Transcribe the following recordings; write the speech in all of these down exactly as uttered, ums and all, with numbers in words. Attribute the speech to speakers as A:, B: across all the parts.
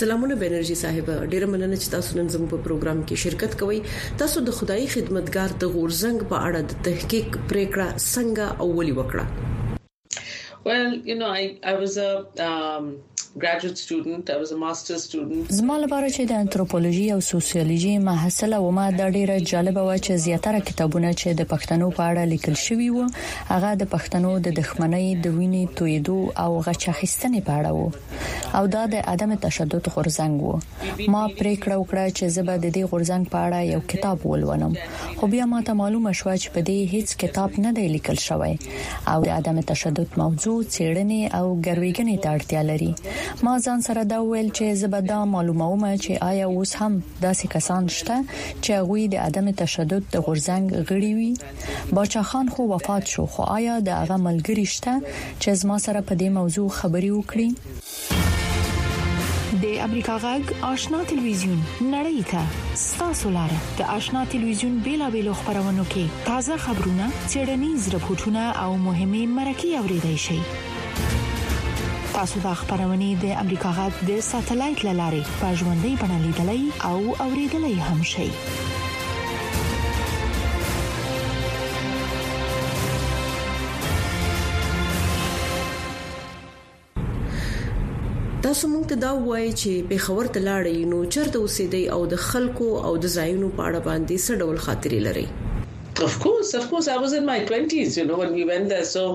A: سلامونه بنرژي صاحب، ډیره مننه چې تاسو نن زموږ په پروګرام کې شرکت کوئ. تاسو د خدای خدمتګار د غورزنګ په اړه د تحقیق پریکړه څنګه اولي وکړه؟
B: Well, you know, I I was a um, graduate student. I was a master's student.
C: زما لپاره چې د انثروپولوژي او سوسیولوژي محصله و ما د ډیره جالب و چې زیاتره کتابونه چې د پښتنو په اړه لیکل شوي وو هغه د پښتنو د دښمنۍ د وینې تویدو او غچخستنې په اړه وو او دا د عدم تشدد غورزنګ وو. ما پریکړه وکړه چې زه به د دې غورزنګ په اړه یو کتاب ولولم، خو بیا ما ته معلومه شو چې په دې هیڅ کتاب نه دی لیکل شوی او د عدم تشدد موضوع څېړنې او ګرویګنې ته اړتیا لري. ما ځان سره دا ویل چې زه به دا معلوموم چې آیا اوس هم داسې کسان شته چې هغه د عدم تشدد د غورزنګ غړي وي. باچا خان خو وفات شو، خو آیا د هغه ملګری شته چې زما سره په دې موضوع خبري وکړي؟ د امریکا غږ آشنا ټلویزیون نړۍ ته ستاسو لاره د آشنا ټلویزیون بیلابېلو خبرونو کې تازه خبرونه، څېړنیز راپورټونه او مهمه مرکې اوريدئ شئ. تاسو د خبرونې د امریکا غږ د ساتلایت لارې په ژوندۍ بڼه لیدلای او اوریدلای هم شئ.
A: تاسو موږ ته دا وایي چې په خبر ته لاړې نو چرته اوسېدی او د خلکو او د ځایونو په اړه باندې څه ډول خاطرې لري؟
B: Of course, of course. I was in my twenties, you know, when we went there. So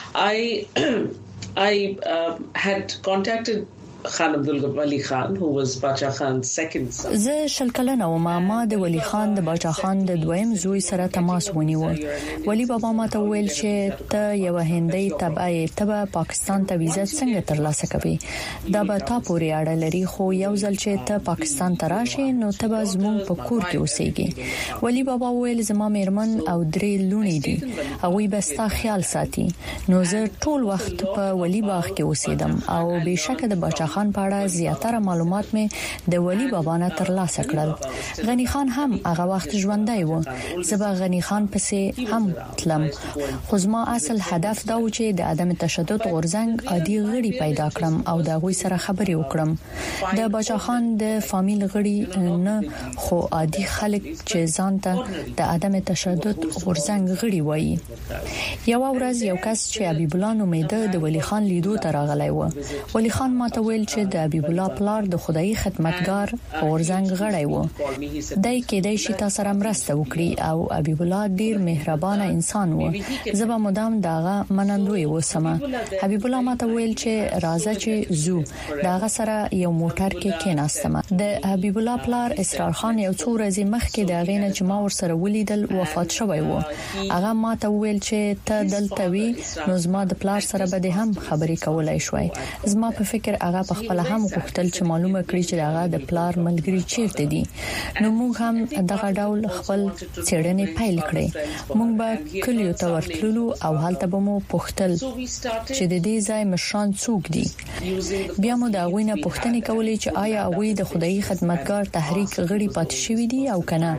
B: I I uh, had contacted Khan Abdul Wali Khan, who was Bacha Khan's second son.
C: زه شل کلنه وم. ما د ولی خان د باچا خان د دویم زوی سره تماس ونیو. ولی بابا ما ته ویل چې ته یو هندۍ تبعی ته پاکستان ته ویزه څنګه ترلاسه کوي؟ دا به تا پورې اړه لري، خو یو ځل چې ته پاکستان ته راشې نو ته به زموږ په کور کې اوسېږي. ولی بابا ویل زما میرمن او درې لونی دي، هغه به ستا خیال ساتي. نو زه ټول وخت په ولی باغ کې اوسېدم او بهشکه د باچا خان په اړه زیاتره معلومات مې د ولی بابا نه ترلاسه کړل. غنی خان هم هغه وخت ژوندی و. زبا غنی خان پسې هم تلم، خو زما اصل هدف دا و چې د عدم تشدد غورزنګ عادي غړي پیدا کړم او دا غوي سره خبرې وکړم. د باچا خان د فامیل غړي نه، خو عادي خلک چې ځان ته د عدم تشدد غورزنګ غړي وایي. یو ورځ یو کس چې حبیب الله نومېده د ولی خان لیدو ته راغلی و. ولی خان ماته ویل چې د حبیب الله پلار د خدای خدمتګار غورزنګ غړی و. دای کېدای شي تاسو سره مرسته وکړي او حبیب الله ډیر مهربانه انسان و. زبا مدام داغه منندوی وسمه. حبیب الله ماته ویل چې راځه چې زو داغه سره یو موټر کې کېناستم. د حبیب الله پلار اسرار خان یو څو ورځې مخکې د غینه چې ما ور سره ولیدل وفات شوی و. هغه ماته ویل چې ته دلته وی نو زما د پلار سره به هم خبرې کولای شوي. زما په فکر هغه په خپل هم غوښتل چې معلومه کړي چې هغه د پلار ملګری چیرته دي. نو موږ هم دغه ډول خپل څېړنې پیل کړې. موږ به کلیو ته ورتلو او هلته به مو پوښتل چې د دې ځای مشران څوک دي. بیا مو دا غوینه پوښتنه کولې چې آیا هغه د خدای خدمتګار تحریک غړي پات شوی دي او کنه.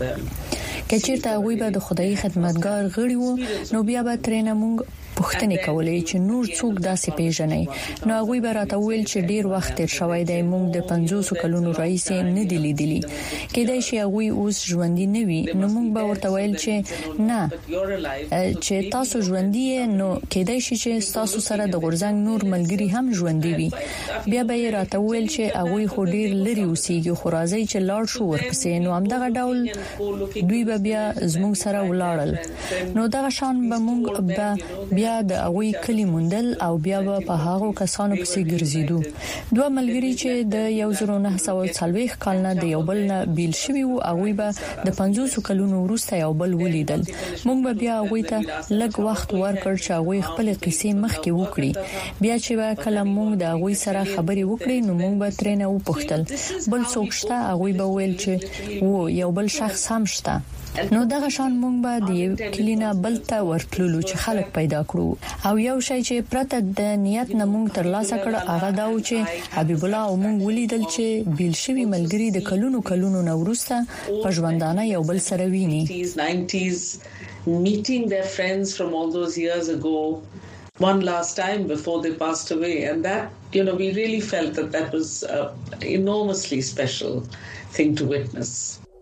C: کچیرته هغه به د خدای خدمتګار غړي وو نو بیا به ترنه موږ پوښتنه کولې چې نور څوک داسې پیژنې. نو هغه به راته ویل چې ډیر وخت تیر شوی دی، موږ د پنځوس کلونو رئیس نه دی لیدلی. کېدای شي هغه اوس ژوندۍ نه وي. نو موږ به ورته ویل چې نه، چې تاسو ژوندۍ نو کېدای شي چې تاسو سره د غورزنګ نور ملګری هم ژوندۍ وي. بیا به راته ویل چې هغه خو ډیر لري اوسېږي، خو راځي چې لاړ شو ورپسې. نو همدغه ډول دوی به بیا زموږ سره ولاړل. نو دا شان به موږ به بیا د هغه کلی مندل او بیا په هغه کسانو پسې ګرځیدو. دوه ملګری چې د یو زرو نه سوه څلوېښت کال نه د یو بل نه بیل شوی وو، هغه به د پنځوس کلونو وروسته یو بل ولیدل. موږ به بیا هغه ته لږ وخت ورکړ چې هغه خپل قصې مخکې وکړي. بیا چې کله موږ د هغه سره خبرې وکړې نو موږ به ترنه وپوښتل بل څوک شته. هغه به ویل چې وو یو بل شخص هم شته. نو دغه شان مونږ به د یو کلینا بلته ورتللو چې خلک پیدا کړو او یو شی چې پرته د نیت نه مونږ ترلاسه کړ هغه دا و چې حبیب الله او مونږ ولیدل چې بیل شوی ملګری د کلونو کلونو نو ورسته په ژوندانه یو بل سره ویني.
B: meeting their friends from all those years ago one last time before they passed away, and that, you know, we really felt that that was an enormously special thing to witness.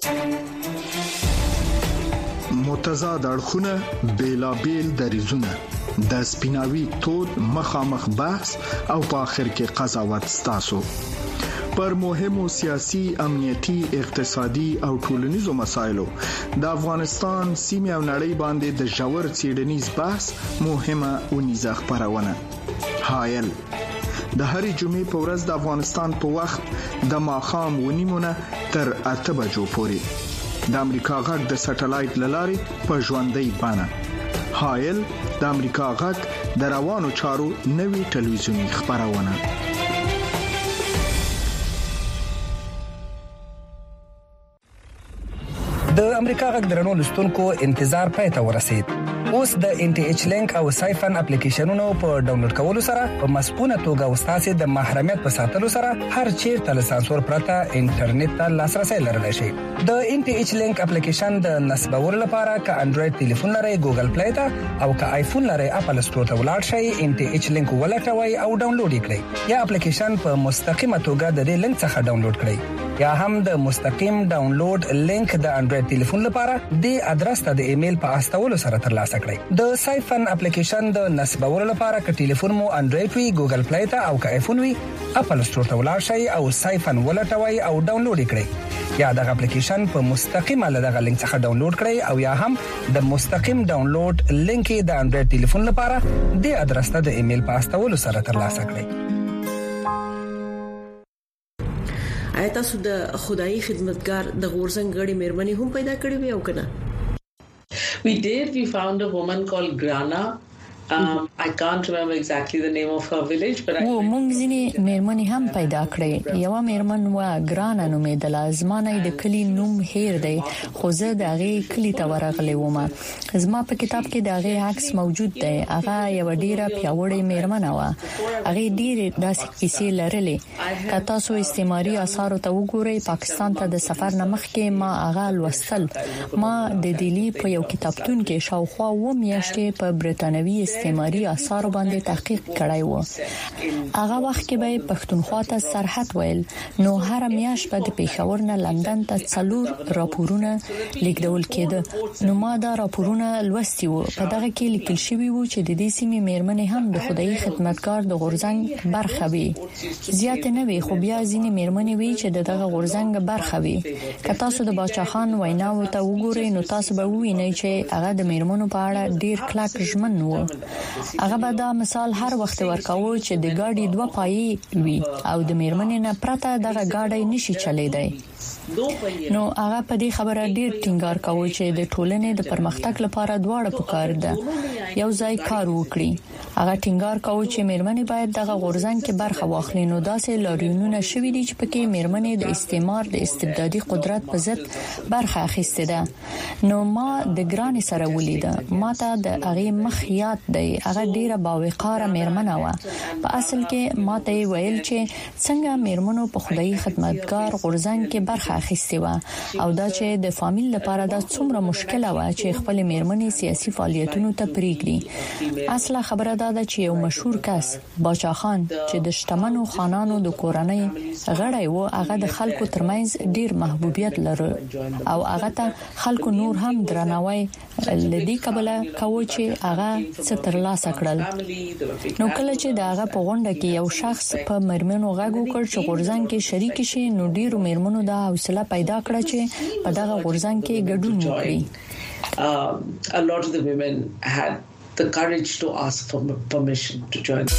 D: متضاد اړخونه بیلا بیل دریزونه د سپیناوي تود مخامخ بحث او په اخر کې قضاوت ستاسو پر مهمو سیاسي امنیتي اقتصادي او ټولنیزو مسایلو د افغانستان سیمه او نړۍ باندې د ژور څېړنیز بحث مهمه ونیزه خبرونه حایل د هرې جمعې په ورځ د افغانستان په وخت د ماخام ونیمونه تر اته بجو پورې د امریکا غږ د سټلایټ لارې په ژوندۍ بانه حایل د امریکا غږ د روانو چارو نوي ټلویزیونی خبرونه
E: د امریکا غږ درنو لستونکو انتظار پای ته ورسید. اوس د ان ټي ایچ لینک او سایفن اپلیکیشنونو په ډاونلوډ کولو سره په مسپونه توګه وستاسو د محرمیت په ساتلو سره هر چیرته له سانسور پرته انټرنیټ ته لاسرسي لرلی شي. د ان ټي ایچ لینک اپلیکیشن د نصبولو لپاره ک انډراید ټلیفون لري ګوګل پلی ته او ک آیفون لري اپل سٹور ته ولاړ شئ ان ټي ایچ لینک ولټوي او ډاونلوډ کړئ یا اپلیکیشن په مستقیمه توګه د دې لینک څخه ډاونلوډ کړئ یا هم د مستقیم ډاونلوډ لینک د انډراید ټلیفون لپاره د ادرس ته د ایمیل په استولو سره ترلاسه کړئ. د سایفن اپلیکیشن د نصبولو لپاره ک ټلیفون مو انډراید وي ګوګل پلی ته او ک آیفون وي اپل سٹور ته ولاړ شئ او سایفن ولټوي او ډاونلوډ کړئ یا د اپلیکیشن په مستقیمه له دغه لینک څخه ډاونلوډ کړئ او یا هم د مستقیم ډاونلوډ لینک د انډراید ټلیفون لپاره د ادرس ته د ایمیل په استولو سره ترلاسه کړئ.
A: آیا تاسو د خدایي خدمتګار د غورزنګ غړي مېرمنې هم پیدا کړې وي او کنه؟
B: We did. We found a woman called Grana. Um, I can't remember exactly the name of her village, but I.
C: و مونږ ځینې مېرمنې هم پیدا کړې. یو مېرمن وا ګرانه نومېدله. زمانه د کلی نوم هیر دی خو زه د هغه کلی ته ورغلې وم. زما په کتاب کې د هغه عکس موجود دی. هغه یو ډیره پیاوړې مېرمن و. هغه ډیره داسې کیسې لرلې. که تاسو استعماري آثار ته وګورئ پاکستان ته د سفر نه مخکې ما هغه لوستل. ما د دلی په یو کتابتون کې شاوخوا و میاشتې په برتانوي استعماري آثار باندې تحقیق کړی و. هغه وخت کې به پښتونخوا ته سرحد ویل نو هر میاشت به د پېښور نه لندن ته څلور راپورونه لیکل کېده. نو ما دا راپورونه لوستي وو. په دغه کې لیکل شوی وو چې د دې سیمې مېرمنې هم د خدایي خدمتګار د غورزنګ برخه وي. زیات نه وي خو بیا ځینې مېرمنې وي چې دغه غورزنګ برخه وي. که تاسو د باچا خان ویناو ته وګورئ نو تاسو به ووینئ چې هغه د مېرمنو په اړه ډیر کلک ژمن وو. هغه به دا مثال هر وخت ورکاوه چې د ګاډي دوه پایې وي او د مېرمنې نه پرته دغه ګاډي نشي چلیدای. نو هغه په دې خبره ډیر ټینګار کاوه چې د ټولنې د پرمختګ لپاره دواړه پکار ده یو ځای کار وکړي. هغه ټینګار کاوه چې مېرمنې باید دغه غورزنګ کې برخه واخلي. نو داسې لاریونونه شوې دي چې پکې مېرمنې د استعمار د استبدادي قدرت په ضد برخه اخیسته ده. نو ما د ګران سره ولیده. ما ته د هغه مخ یاد دی. هغه ډیره باوقاره مېرمنه و. په اصل کې ما ته ویل چې څنګه مېرمنو په خدایي خدمتګار غورزنګ کې برخه اخیسته و او دا چې د فامیل لپاره دا څومره مشکله و چې خپل مېرمنې سیاسي فعالیتونو ته پریږدي. اصله خبره دا ده چې یو مشهور کس باچا خان چې د شتمنو خانانو د کورنۍ غړی و هغه د خلکو ترمنځ ډیر محبوبیت لري او هغه ته خلکو نور هم درناوی لدی قبله کوي چې هغه څه ترلاسه کړل. نو کله چې دا هغه په غونډه کې یو شخص په مېرمنو غږ وکړ چې غورزنګ کې شریک شي نو ډیرو مېرمنو دا حوصله پیدا کړه چې په دغه غورزنګ کې ګډون وکړي.
B: A lot of the women had the courage to ask for permission to join.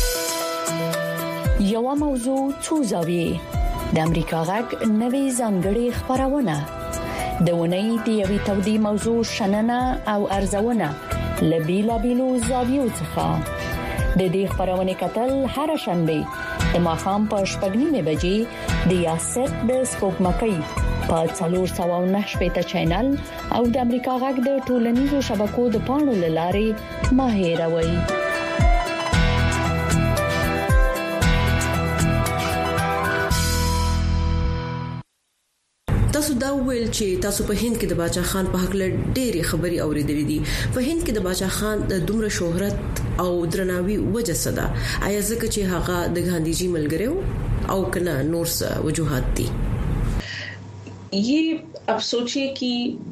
C: یو موضوع څو زاویې د امریکا غږ نوې ځانګړې خبرونه د ونې د یوې تودې موضوع شننه او ارزونه لبیلا بیلو زاویو څخه د دې خبرونه کتل هر شنبه د ماښام په شپږ نیمه بجې د یاست د سپوږمکۍ په څلور سوه نه شپږ چینل او د امریکا غږ د ټولنیزو شبکو د پاڼو لارې ما هیروي.
A: تاسو دا ویل چې تاسو په هند کې د باچا خان په حق له ډېری خبري اوریدلې دي. په هند کې د باچا خان د دومره شهرت او درناوي وجه صدا آیا ځکه چې هغه د ګاندیجی ملګری او کنه نور څه وجوهات دي؟
B: ये अब सोचिए कि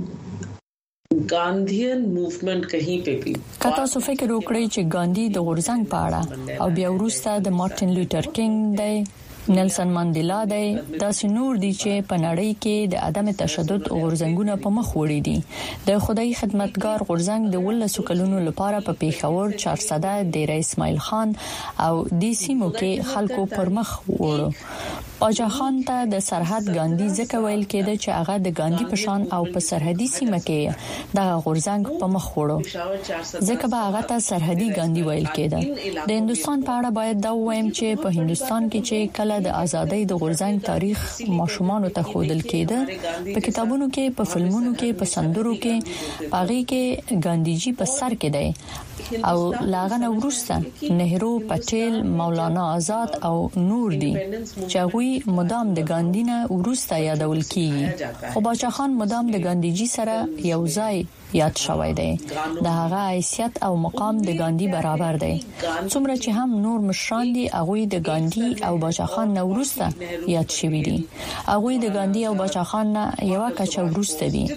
B: Gandhian movement कहीं पे भी
C: کته سو فکر وکړی چې ګاندی د غورځنګ په اړه او بیا وروسته د مارټین لوتر کینګ دی، نیلسن ماندیلا دی، دا سينور دي چې په نړۍ کې د عدم تشدد غورځنګونه په مخ وړي دي. د خدای خدمتګار غورځنګ د ولسو کلونو لپاره په پیښور چارسده د رئیس اسماعیل خان او د سیمو کې خلکو پر مخ وړو. باچا خان ته د سرحد ګاندی ځکه ویل کېده چې هغه د ګاندی په شان او په سرحدي سیمه کې د غورځنګ په مخ وړو، ځکه به هغه ته سرحدي ګاندی ویل کېده. د هندستان په اړه باید دا وایم چې په هندستان کې چې کله د ازادۍ د غورځنګ تاریخ ماشومان ته خودل کېده، په کتابونو کې، په فلمونو کې، په سندرو کې، پاغي کې ګاندیجی په سر کې دی او لاغه وروسته نهرو، پټیل، مولانا آزاد او نور دي چې غوي مدام د ګاندی نه وروسته یادول کیږي. خو باچا خان مدام د ګاندیجی سره یو ځای یاد شوی دی. د هغه حیثیت او مقام د ګاندی برابر دی. څومره چې هم نور مشران دي هغه د ګاندی او باچا خان نه وروسته یاد شوی دي. هغه د ګاندی او باچا خان نه یو کچه وروسته دي.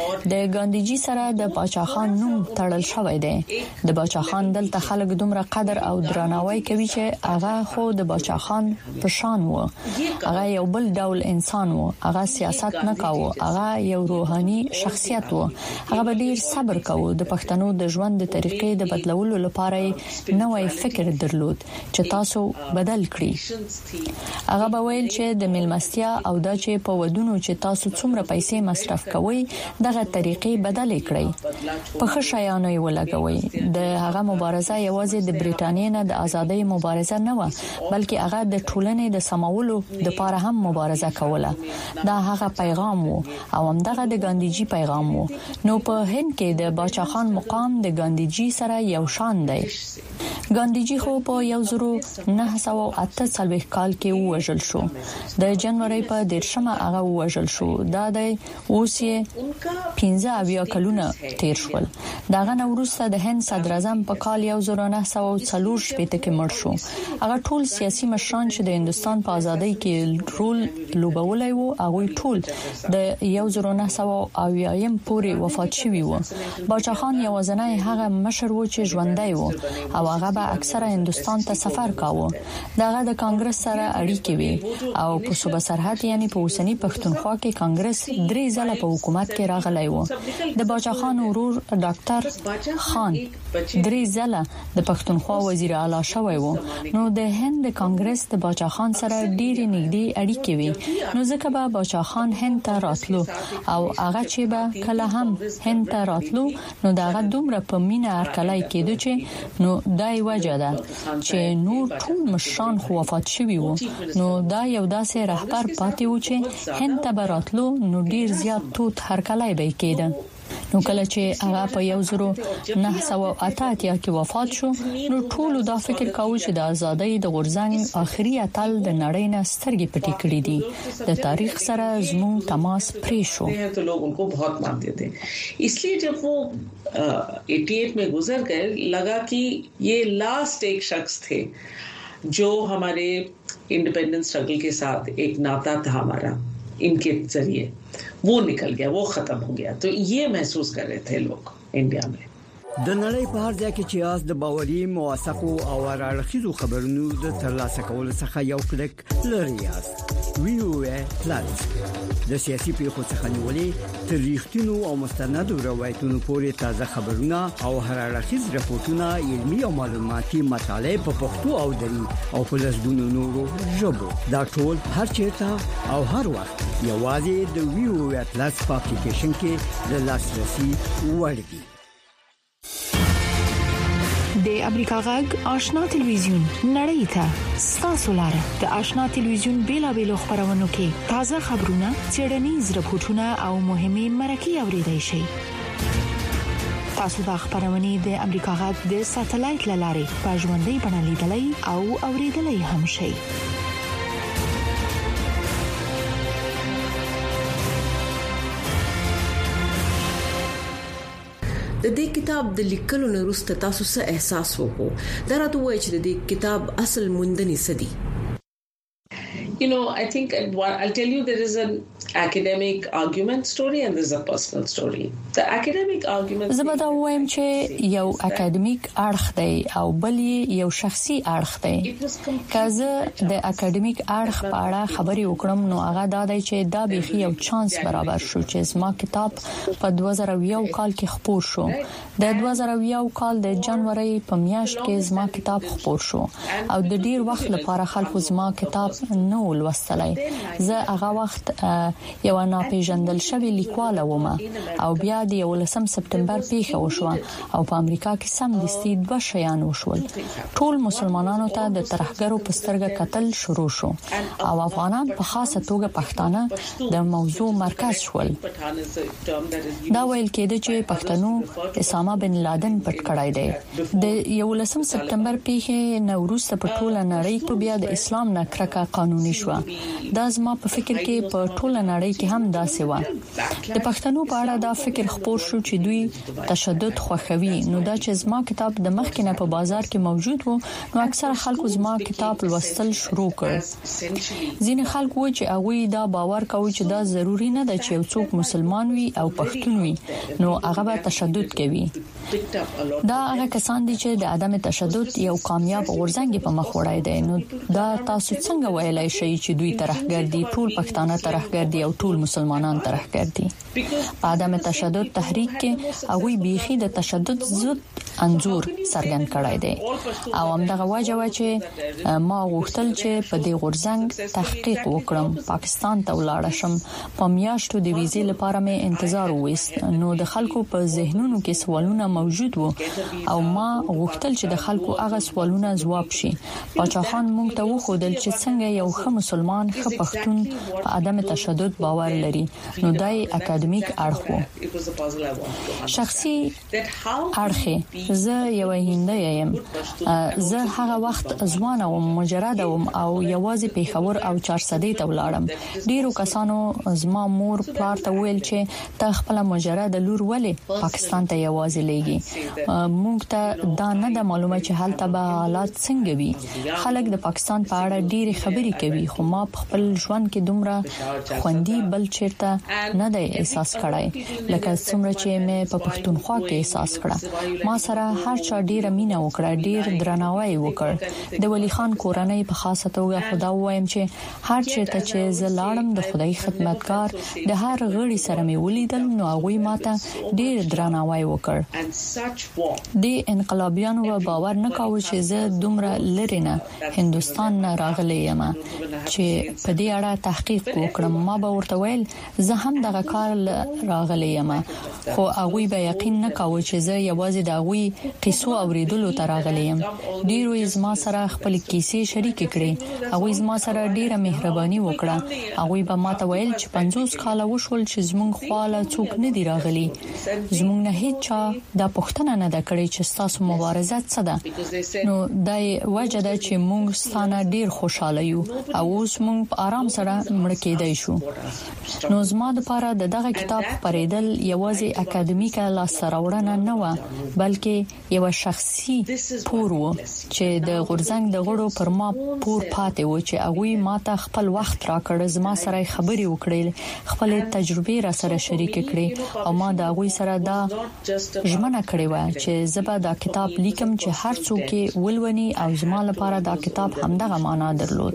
C: د ګاندیجی سره د باچا خان نوم تړل شوی دی. د باچا خان دلته خلک دومره قدر او درناوی کوي چې هغه خو د باچا خان په شان وو. هغه یو بل ډول انسان وو. هغه سیاست نه کاوه. هغه یو روحاني شخصیت وو. هغه ډیر صبر کاوه. د پښتنو د ژوند د طریقې د بدلولو لپاره نوې فکر درلود چې تاسو بدل کړئ. هغه به ویل چې د ملمستیا او د چې په ودونو چې تاسو څومره پیسې مصرف کوئ دغه طریقې بدل کړئ، په ښه شیانو یې ولګوي. د هغه مبارزه یوازې د بریټانیا نه د ازادۍ مبارزه نه و، بلکې هغه د ټولنې د سمولو لپاره هم مبارزه کوله. دا هغه پیغام وو او همدغه د ګاندیجی پیغام وو. نو په هند کې د باچا خان مقام د ګاندیجی سره یو شان دی. ګاندیجی خو په یو زرو نه سوه اته څلوېښت کال کې وژل شو. د جنوري په دیرشمه هغه وژل شو. دا د اوس یې پنځه اویا کلونه تیر شول. داغه وروسته د هند صدر اعظم په کال یو زرو نه سوه څلور شپږ کې مړ شو. هغه ټول سیاسي مشران چې د هندستان په ازادۍ کې رول لوبولای وو هغه ټول د یو زرو نه سوه اویایم پورې وفات شوی وو. باچا خان یوازنی هغه مشر و چې ژوندۍ وو او هغه به اکثره هندستان ته سفر کاوه. دغه د کانګرس سره اړیکې وي او په صوبه سرحد یعنی په اوسنی پښتونخوا کې کانګرس درې ځله په حکومت کې راغلی و. د باچا خان ورور ډاکټر خان درې ځله د پښتونخوا وزیر اعلی شوی و. نو د هند کانګرس د باچا خان سره ډېری نږدې اړیکې وي. نو ځکه به باچا خان هند ته راتلو او هغه چې به کله هم هند ته راتلو نو داغه دومره په مینا ارکلای کېدو چې نو دای وجه ده چې نور ټول مشران خو وفات شوي وو. نو دا یو داسې رهبر پاتې و چې هند ته براتلو نو ډیر زیات توت هرکلای به کېده. نو کله چې هغه په یو زرو نه سوه اته اتیا کې وفات شو نو ټول دا فکر کاوه چې د ازادۍ د غورځنګ اخري اتل د نړۍ نه سترګې پټې کړې دي. د تاریخ سره زموږ تماس پرې شو.
B: तो लोग उनको बहुत मानते थे. इसलिए जब वो अठासी में गुजर गए लगा कि ये लास्ट एक शख्स थे जो हमारे इंडिपेंडेंस स्ट्रगल के साथ एक नाता था हमारा, इनके जरिए वो निकल गया, वो खत्म हो गया. तो ये महसूस कर रहे थे लोग इंडिया में.
F: د نړۍ په هر ځای کې چې یاست د باوري موثقو او راړخیزو خبرونو د ترلاسه کولو څخه یو کلیک لري یاست. وی او ای پلس د سیاسي پیښو څخه نیولې تر ریښتینو او مستندو روایتونو پورې تازه خبرونه او راړخیز راپورټونه، علمي او معلوماتي مطالب په پښتو او دری او په لسګونو نورو ژبو دا ټول هر چیرته او هر وخت یوازې د وی او ای پلس په اپلیکیشن کې د لاسرسي وړ دي.
G: د امریکا غږ آشنا ټلویزیون نړۍ ته ستاسو لاره. د آشنا ټلویزیون بیلابېلو خبرونو کې تازه خبرونه، څېړنیز راپورټونه او مهمه مرکې اوريدای شئ. تاسو د خبرونې د امریکا غږ د ساتلایت لارې په ژوندۍ بڼه لیدلای او اوریدلای هم شئ.
A: د دې کتاب د لیکلو نه وروسته تاسو څه احساس وکړو دا راته وایي چې د دې کتاب اصل موندنې سدي.
B: You know, I think I'll tell you there is an academic argument story and there's a personal story. The academic argument
C: زبدا وایم چې یو اکیډمیک اړخ دی او بل یو شخصي اړخ دی. کله د اکیډمیک اړخ په اړه خبري وکړم نو هغه دا دی چې دا به یو چانس برابر شو چې زما کتاب په دوه زره یو کال کې خپور شو. د دوه زره یو کال د جنوري په میاشت کې زما کتاب خپور شو او د ډیر وخت لپاره خلکو زما کتاب نو ولوستلای. زه هغه وخت یو ناپېژندل شوی لیکوال وم او بیا د یولسم سپتمبر پیښه وشوه او په امریکا کې سم دستي دوه شیان وشول. ټول مسلمانانو ته د ترهګرو په سترګه قتل شروع شو او افغانان په خاصه توګه پښتانه د موضوع مرکز شول. دا ویل کېده چې پښتنو اسامه بن لادن پټ کړای دی. د یولسم سپتمبر پیښه نوروز په ټوله نړۍ کې بیا د اسلام نه کرکه قانوني شو. دا زما په فکر کې په ټوله نړۍ کې هم داسې و. د پښتنو په اړه دا فکر خپور شو چې دوی تشدد خوښوي. نو دا چې زما کتاب د مخکې نه په بازار کې موجود وو نو اکثره خلکو زما کتاب لوستل شروع کړ. ځینې خلکو چې هغه دا باور کوي چې دا ضروری نه ده چې یو څوک مسلمان وي او پښتون وي نو هغه به تشدد کوي. دا هغه کسان دي چې د عدم تشدد یو کامیاب غورځنګ په مخ وړای دي. نو دا تاسو څنګه ویلای شئ چې دوی ترهګر دي، ټول پښتانه ترهګر دي او ټول مسلمانان ترهګر دي؟ په عدم تشدد تحریک کې هغه بيخي د تشدد ضد انزور سرګن کړای دی او همدغه وجه و چې ما غوښتل چې په دې غورځنګ تحقیق وکړم. پاکستان ته ولاړ شم. په میاشتو د ویزې لپاره مې انتظار وېست. نو د خلکو په ذهنونو کې سوالونه موجود وو او ما غوښتل چې د خلکو هغه سوالونه ځواب شي. پاچا خان موږ ته وښودل چې څنګه یو ښه مسلمان ښه پښتون په عدم تشدد باور لري. نو دای اکیډمیک اړخ وو. شخصي اړخ زه یو هندۍ یم. زه هغه وخت ځوان او مجرد وم او یوازې پیښور او چارسدې ته ولاړم. ډیرو کسانو زما مور پلار ته ویل چې ته خپل مجرد لور ولې پاکستان ته یوازې لېږي. موږ ته دا نه د معلومه چې حالت به حالات څنګه وي. خلک د پاکستان په اړه ډیره خبرې کوي خو ما خپل ژوند کې دومره خوندي بل چیرته نه دی احساس کړای لکه څومره چې مې په پښتونخوا کې احساس کړه. ما سره هر چا ډیره مینه وکړه، ډیر درناوی وکړ. د ولی خان کورنۍ په خاصه توګه خدا وایم چې هر چیرته چې زه لاړم د خدای خدمتګار د هر غړي سره مې ولیدل نو هغه ماته ډیر درناوی وکړ. د انقلابیانو و باور نه کاوه چې زه دومره لری نه هندستان نه راغلی یم چې په دې اړه تحقیق وکړم. ما به ورته ویل زه هم دغه کار راغلی یم خو هغه به یقین نه کاوه چې زه یوازې د هغوی قصو اوریدلو ته راغلی یم. ډیرو زما سره خپل کیسې شریک کړې. هغوی زما سره ډیره مهرباني وکړه. هغوی به ماته ویل چې پنځوس کاله وشول چې زمونږ خواله څوک نه دی راغلی. زمونږ نه هیڅ چا دا پوښتنه نه ده کړې چې تاسو مبارزه څه ده. نو دای وجه ده چې موږ ستانه ډیر خوشاله یو او اوس موږ په آرام سره مړ کېدای شو. نو زما لپاره دغه کتاب خپرېدل یوازې اکیډمیکه لاسته نه و بلکې یو شخصي پور و چې د غورځنګ د غړو پر ما پور پاتې و چې هغه ماته خپل وخت راکړ. زما سره خبري وکړې، خپل تجربې را سره شریک کړې او ما دا غوي سره دا ژمنه کړې و چې زه به دا کتاب لیکم چې هر څوک ولونی او زما لپاره دا کتاب همدغه معنا درلود.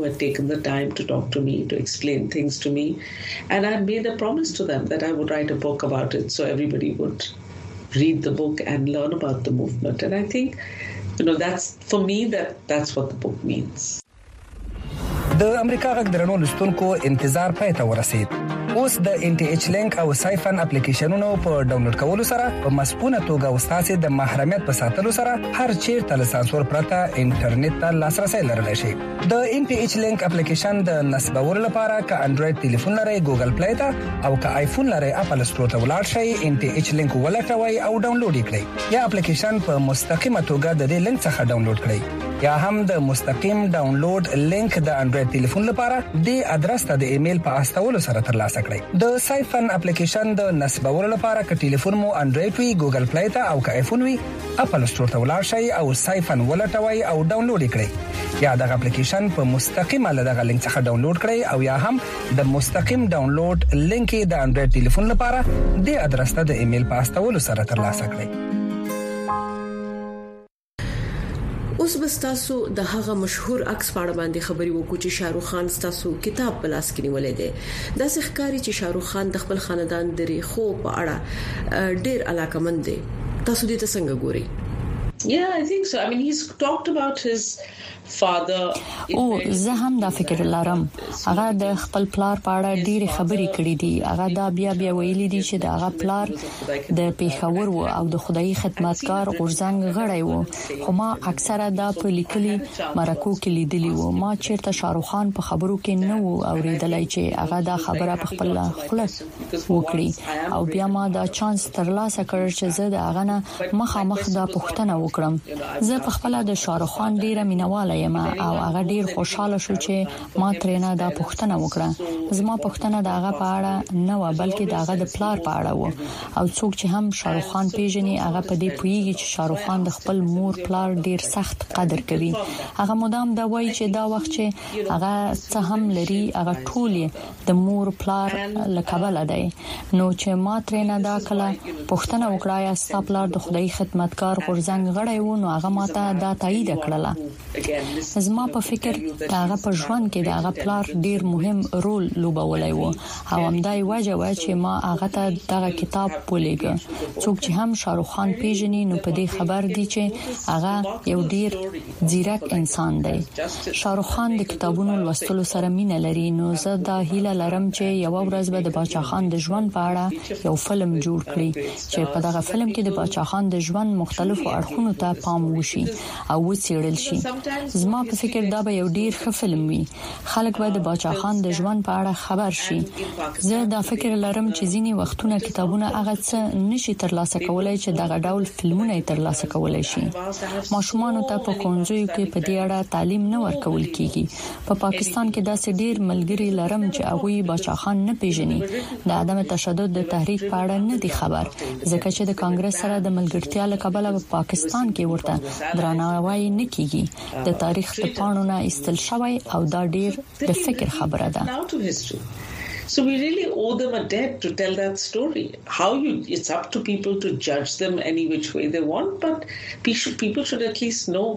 B: And I made a promise to them that I would write a book about it so everybody would read the book and learn about the movement. And I think, you know, that's for me that that's what the book means.
E: د امریکا غږ درنو لستونکو انتظار پای ته ورسید. اوس د ان ټي ایچ لینک او سایفن اپلیکیشنونو په ډاونلوډ کولو سره په مسپونه توګه استاد د محرمیت په ساتلو سره هر چیرته له سانسور پرته انټرنیټ ته لاسرسي لرلی شي. د ان ټي ایچ لینک اپلیکیشن د نصبولو لپاره ک انډراید ټلیفون لري ګوګل پلی ته او ک آیفون لري اپل سټور ته ولاړ شئ. ان ټي ایچ لینک ولټوي او ډاونلوډ کړئ یا اپلیکیشن په مستقیمه توګه د دې لینک څخه ډاونلوډ کړئ. یا هم د مستقیم ډاونلوډ لینک د انډراید ټلیفون لپاره د ادرس ته د ایمیل په استولو سره ترلاسه کړئ. د سایفن اپلیکیشن د نصبولو لپاره ک ټلیفون مو انډراید وي ګوګل پلی ته او ک آیفون وي اپل سٹور ته ولاړ شئ او سایفن ولټوي او ډاونلوډ کړئ. یا د اپلیکیشن په مستقیم له دغه لینک څخه ډاونلوډ کړئ او یا هم د مستقیم ډاونلوډ لینک د انډراید ټلیفون لپاره د ادرس ته د ایمیل په استولو سره ترلاسه کړئ.
A: اوس بستاسو د هغه مشهور عکس په اړه باندې خبري وکړو چې شاهرخ خان ستاسو کتاب بلاس کې نیولې ده. دا ښکاری چې شاهرخ خان د خپل خاندان د ریخو په اړه ډېر علاقمند دی. تاسو دې ته څنګه ګورئ؟
B: Yeah, I think so. I mean, he's talked about his father.
C: او زه هم دا فکر لرم هغه د خپل پلار په اړه ډېری خبرې کړې دي. هغه دا بیا بیا ویلي دي چې د هغه پلار د پیښور و او د خدای خدمتګار غورځنګ غړی و. خو ما اکثره دا په لیکلي مرکو کې لیدلی و. ما چیرته شاهرخ خان په خبرو کې نه و اوریدلای چې هغه دا خبره په خپل خلاص وکړي او بیا ما دا چانس ترلاسه کړ چې زه د هغه نه مخامخ دا پوښتنه وکړم. زه په خپل د شاهرخ خان ډیره مینواله یم او هغه ډیر خوشاله شو چې ما ترېنه دا پوښتنه وکړه. زما پوښتنه د هغه په اړه نه و بلکې د هغه د پلار په اړه و. او څوک چې هم شاهرخ خان پیژني هغه په دې پوهیږي چې شاهرخ خان د خپل مور پلار ډیر سخت قدر کوي. هغه مدام دا وایي چې دا وخت چې هغه څه هم لري هغه ټول د مور پلار لکبل دی. نو چې ما ترېنه دا کله پوښتنه وکړه یا ستاسو پلار د خدای خدمتګار غورځنګ غړی و نو هغه ماته دا تایید کړله. زما په فکر دا هغه په ژوند کې دا هغه پلار ډیر مهم رول لوبولای وو او همدای وجه و چې ما هغه ته دغه کتاب ولېګ. څوک چې هم شاهرخ خان پیژني نو په دې خبر دي چې هغه یو ډیر ځیرک انسان دی. شاهرخ خان د کتابونو لوستلو سره مینه لري. نو زه دا هیله لرم چې یو ورځ به د باچا خان د ژوند په اړه یو فلم جوړ کړي چې په دغه فلم کې د باچا خان د ژوند مختلفو اړخونو ته پام وشي او وڅېړل شي. زما په فکر دا به یو ډیر ښه فلم وي. خلک به د باچا خان د ژوند په اړه خبر شي. زه دا فکر لرم چې ځینی وختونه کتابونه هغه څه نشي ترلاسه کولای چې دغه ډول فلمونه ترلاسه کولای شي. ماشومان ته په کونځو کې په دې اړه تعلیم نه ورکول کیږي. په پاکستان کې داسې ډیر ملګری لرم چې هغه باچا خان نه پیژني. د عدم تشدد د تحریک په اړه نه دي خبر ځکه چې د کانګرس سره د ملګرتیا لپاره په پاکستان کې ورته درناوی نه کیږي. د تاریخ د پاڼو نه استل شوی او دا ډیر د فکر خبره ده.
B: So we really owe them a debt to tell that story. How you, it's up to people to judge them any which way they want, but people should at least know.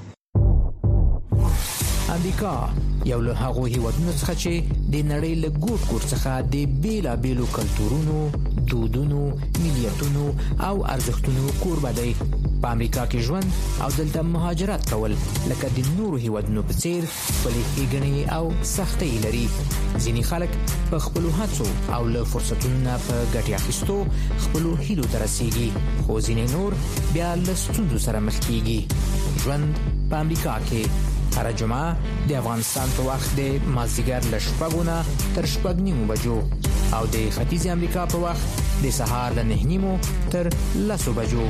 H: امریکا یو له هغو هیوادونو څخه چې د نړۍ له ګوټ ګوټ څخه د بیلابیلو کلتورونو، دودونو، ملیتونو او ارزښتونو کوربه دی. په امریکا کې ژوند او دلته مهاجرت کول لکه د نورو هیوادونو په څیر خپلې ښېګڼې او سختۍ لري. ځینې خلک په خپلو هڅو او له فرصتونو نه په ګټې اخیستو خپلو هیلو ته رسیږي، خو ځینې نور بیا له ستونزو سره مخ کیږي. ژوند په امریکا کې هر جمعه د افغانستان په وخت د مازدیګر له شپږو نه تر شپږ نیمو بجو او د ختیځ امریکا په وخت د سهار له نه نیمو تر لسو بجو.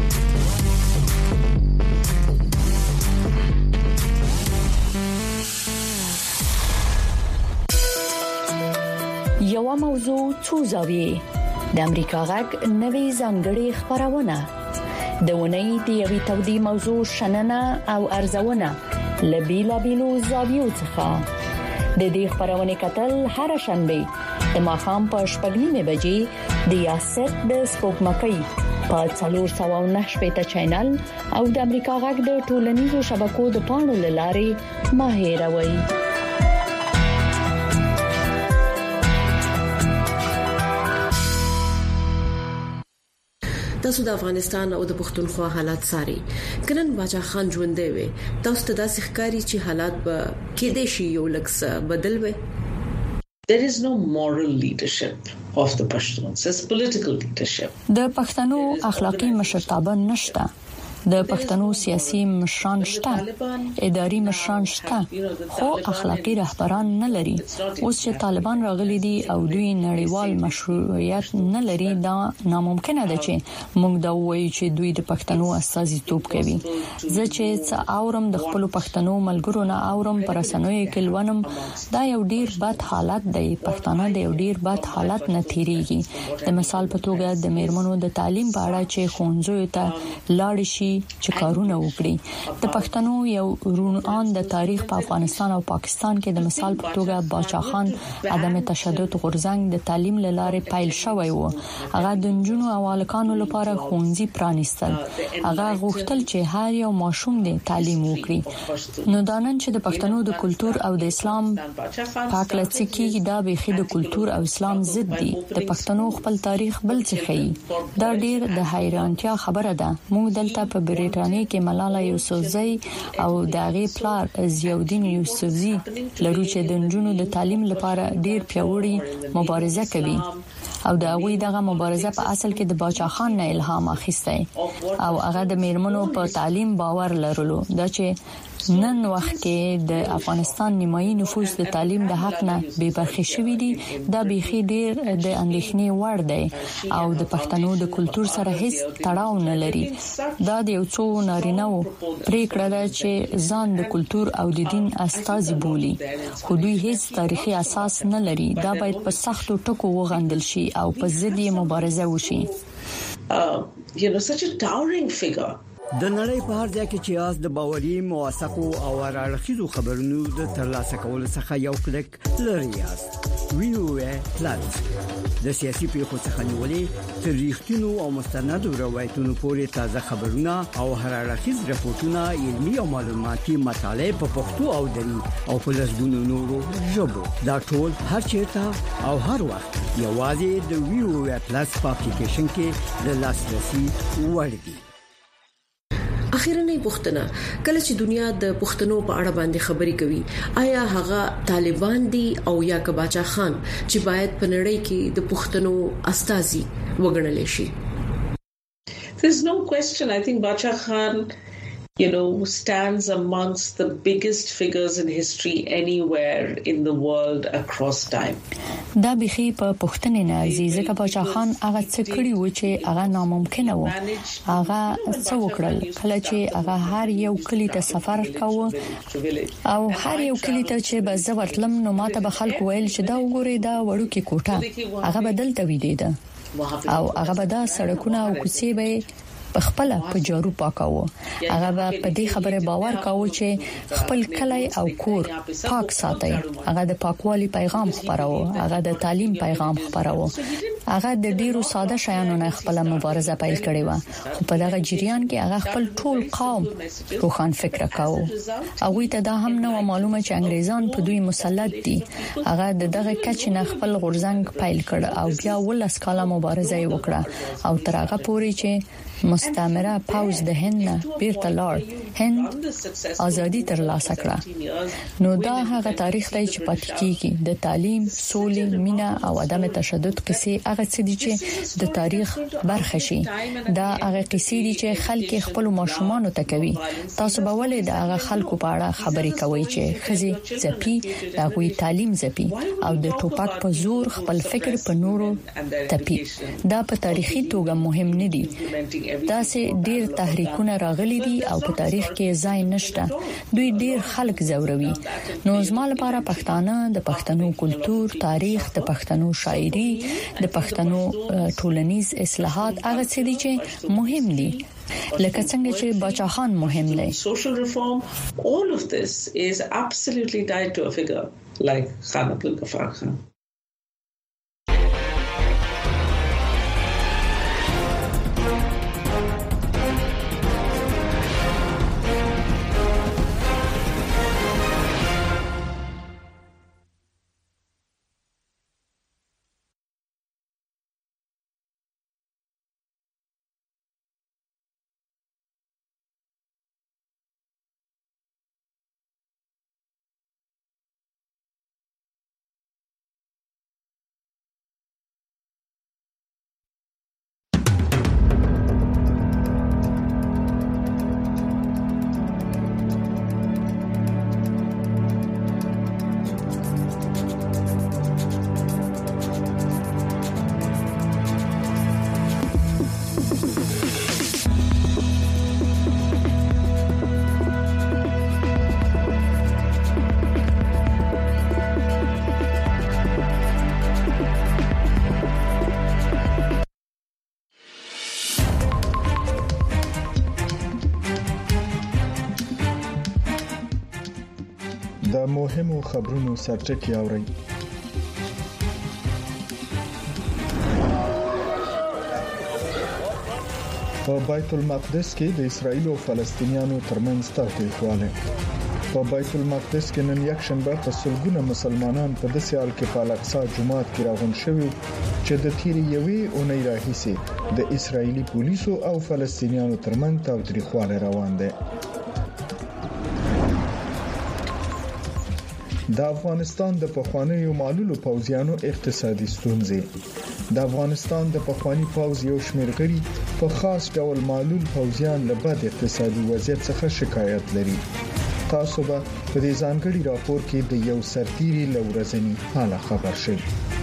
G: یو موضوع څو زاویې د امریکا غږ نوې ځانګړې خبرونه د ونې د یوې تودې موضوع شننه او ارزونه لبیلا بیلو زاویو څخه د دې خبرونه کتل هر شنبه د ماښام په شپږ نیمه بجې د یاست د سپوږمکۍ په څلور سوه او نهه شپږ چینل او د امریکا غږ د ټولنیزو شبکو د پاڼو لارې ما هیروي.
A: تاسو د افغانستان او د پښتونخوا حالات ساري کنن باچا خان ژوندې وي تاسو ته داسې ښکاری چې حالات به کې دي شي یو لکه بدل وي.
B: There is no moral leadership of the Pashtuns. It's political leadership.
C: د پښتنو اخلاقی مشرتابه نشته. د پښتنو سیاسي مشران شته، اداري مشران شته، خو اخلاقی رهبران نه لري. اوس چې طالبان راغلي دي او دوی نړیوال مشروعیت نه لري، دا ناممکنه ده چې موږ دا وایو چې دوی د پښتنو استازیتوب کوي. زه چې څه اورم د خپل پښتنو ملګرو نه اورم پر اسنوي کې لونم، دا یو ډیر بد حالت دی. پښتانه د یو ډیر بد حالت نه تیریږي. د مثال په توګه د میرمنو د تعلیم په اړه چې خونځو ته لاړ شي چې کارونه وکړي. د پښتنو یو رونان د تاریخ په افغانستان او پاکستان کې د مثال په توګه باچا خان عدم تشدد غورځنګ د تعلیم لاره پیل شوی و. هغه د جنونو او الکانو لپاره خونځي پرانیستل. هغه غوښتل چې هر یو ماشوم د تعلیم وکړي. نو دانن چې د پښتنو د کلچر او د اسلام پاکلڅ کې دا به خې د کلچر او اسلام ضد دي. د پښتنو خپل تاریخ بل څه خي. دا ډیر د حیرانتیا خبره ده. موږ دلته په بریټانیا کې ملاله یوسفزۍ او داغه پلار ضیاءالدین یوسفزۍ لرو چې د جنونو د تعلیم لپاره ډیر پیوړی مبارزه کوي. او دا غوي دغه مبارزه په اصل کې د باچا خان نه الهام اخیسته او هغه د میرمنو په تعلیم باور لرلو. دا چې نن وخت کې د افغانستان نیمایي نفوس د تعلیم د حق نه بے برخې شوي دي، دا بيخي ډیر د اندېښنې وړ دی او د پښتنو د کلچر سره هیڅ تړاو نه لري. دا د یو څو نارینه وو پریکړه ده چې ځان د کلچر او د دین استازي بولي، خو دوی هیڅ تاریخي اساس نه لري. دا باید په سختو ټکو وغندل شي او په ضد یې مبارزه وشي.
B: Uh, you know, such a towering figure.
F: د نړۍ په هر ځای کې چې آس د باوري موثقو او راړخیزو خبرونو د ترلاسه کولو څخه یو کلیک لري یاست. ویو پلس د سیاسي پیښو څخه نیولې تر ریښتینو او مستندو روایتونو پورې تازه خبرونه او راړخیز راپورټونه، علمي او معلوماتي مطالب په پښتو او دری او په لسګونو نورو ژبو. دا ټول هر چیرته او هر وخت یوازې د ویو پلس په اپلیکیشن کې د لاسرسي وړ دي.
A: اخیرنۍ پوښتنه، کله چې دنیا د پښتنو په اړه باندې خبري کوي، آیا هغه طالبان دي او یا که باچا خان چې باید په نړۍ کې د پښتنو استازي وګڼل شي؟
B: There's no question. I think Bacha Khan, you know, stands amongst the biggest figures in history anywhere in the world across time.
C: دا بخي په پښتنې نه عزیزه کا باچا خان هغه څه کړی و چې هغه ناممکن و. هغه څه وکړل کله چې هغه هر یو کلی ته سفر کاوه او هر یو کلی ته چې به زورتلم نو ماته به خلک ویل چې دا وګوري دا وړو کې کوټه هغه بدل ته ویده او هغه به دا سړکونه او کوڅې به خپل په جارو پاکاوه. هغه په دې خبره باور کاوه چې خپل کلی او کور پاک ساتي. هغه د پاکوالي پیغام خپراوه، هغه د تعلیم پیغام خپراوه. هغه د ډیرو ساده شیانو نه خپل مبارزه پیل کړې و، خو په دغه جریان کې هغه خپل ټول قوم روخان فکر کاوه. هغه ته دا هم نه معلومه چې انګريزان په دوی مسلط دي. هغه دغه کچ نه خپل غورځنګ پیل کړ او بیا ولس کاله مبارزه وکړه او تر هغه پورې چې مستعمره پاوز د هند نه بیرته لاړ، هند ازادي ترلاسه کړه. نو دا هغه تاریخ دی چې پاتې کیږي د تعلیم، سولې، مینا او عدم تشدد قصې. هغه څه دي چې د تاریخ برخه شي. دا هغه قصې دي چې خلک خپل ماشومان ته کوي. تاسو به ولې د هغه خلکو په اړه خبرې کوئ چې خزي ځپی، دا غوي تعلیم ځپی او د ټوپک په زور خپل فکر په نورو تپی. دا په تاریخي توګه مهم نه دي. دا سه ډیر تحریکونه راغلي دي او په تاریخ کې ځای نشته. دوی ډیر خلک زوروي. نو زما لپاره پښتانه، د پښتنو کلچر، تاریخ، د پښتنو شاعري، د پښتنو ټولنیز اصلاحات هغه څه دي چې مهم دي. لکه څنګه چې باچا خان مهم دی.
B: Social reform, all of this is absolutely tied to a figure like Khan Abdul Ghaffar Khan.
D: د مهمو خبرونو سرټکی اوري. په بیت المقدس کې د اسرایل او فلسطینیانو ترمنځ تاوتریخوالی. په بیت المقدس کې نن یک شنبه په سلګونه مسلمانان په داسې حال کې په الاقصی جومات کې راغونډ شوي چې د تیرې یوې اونۍ راهیسې د اسرایلی پولیسو او فلسطینیانو ترمنځ تاوتریخوالی روان دی. د افغانستان د پخوانیو معلولو پوځیانو اقتصادي ستونزې. د افغانستان د پخوانی پوځ یو شمېر غړي په خاص ډول معلول پوځیان له بد اقتصادي وضعیت څخه شکایت لري. تاسو به په دې ځانګړي راپور کې د یو سرتیري له ورځني حال خبر شئ.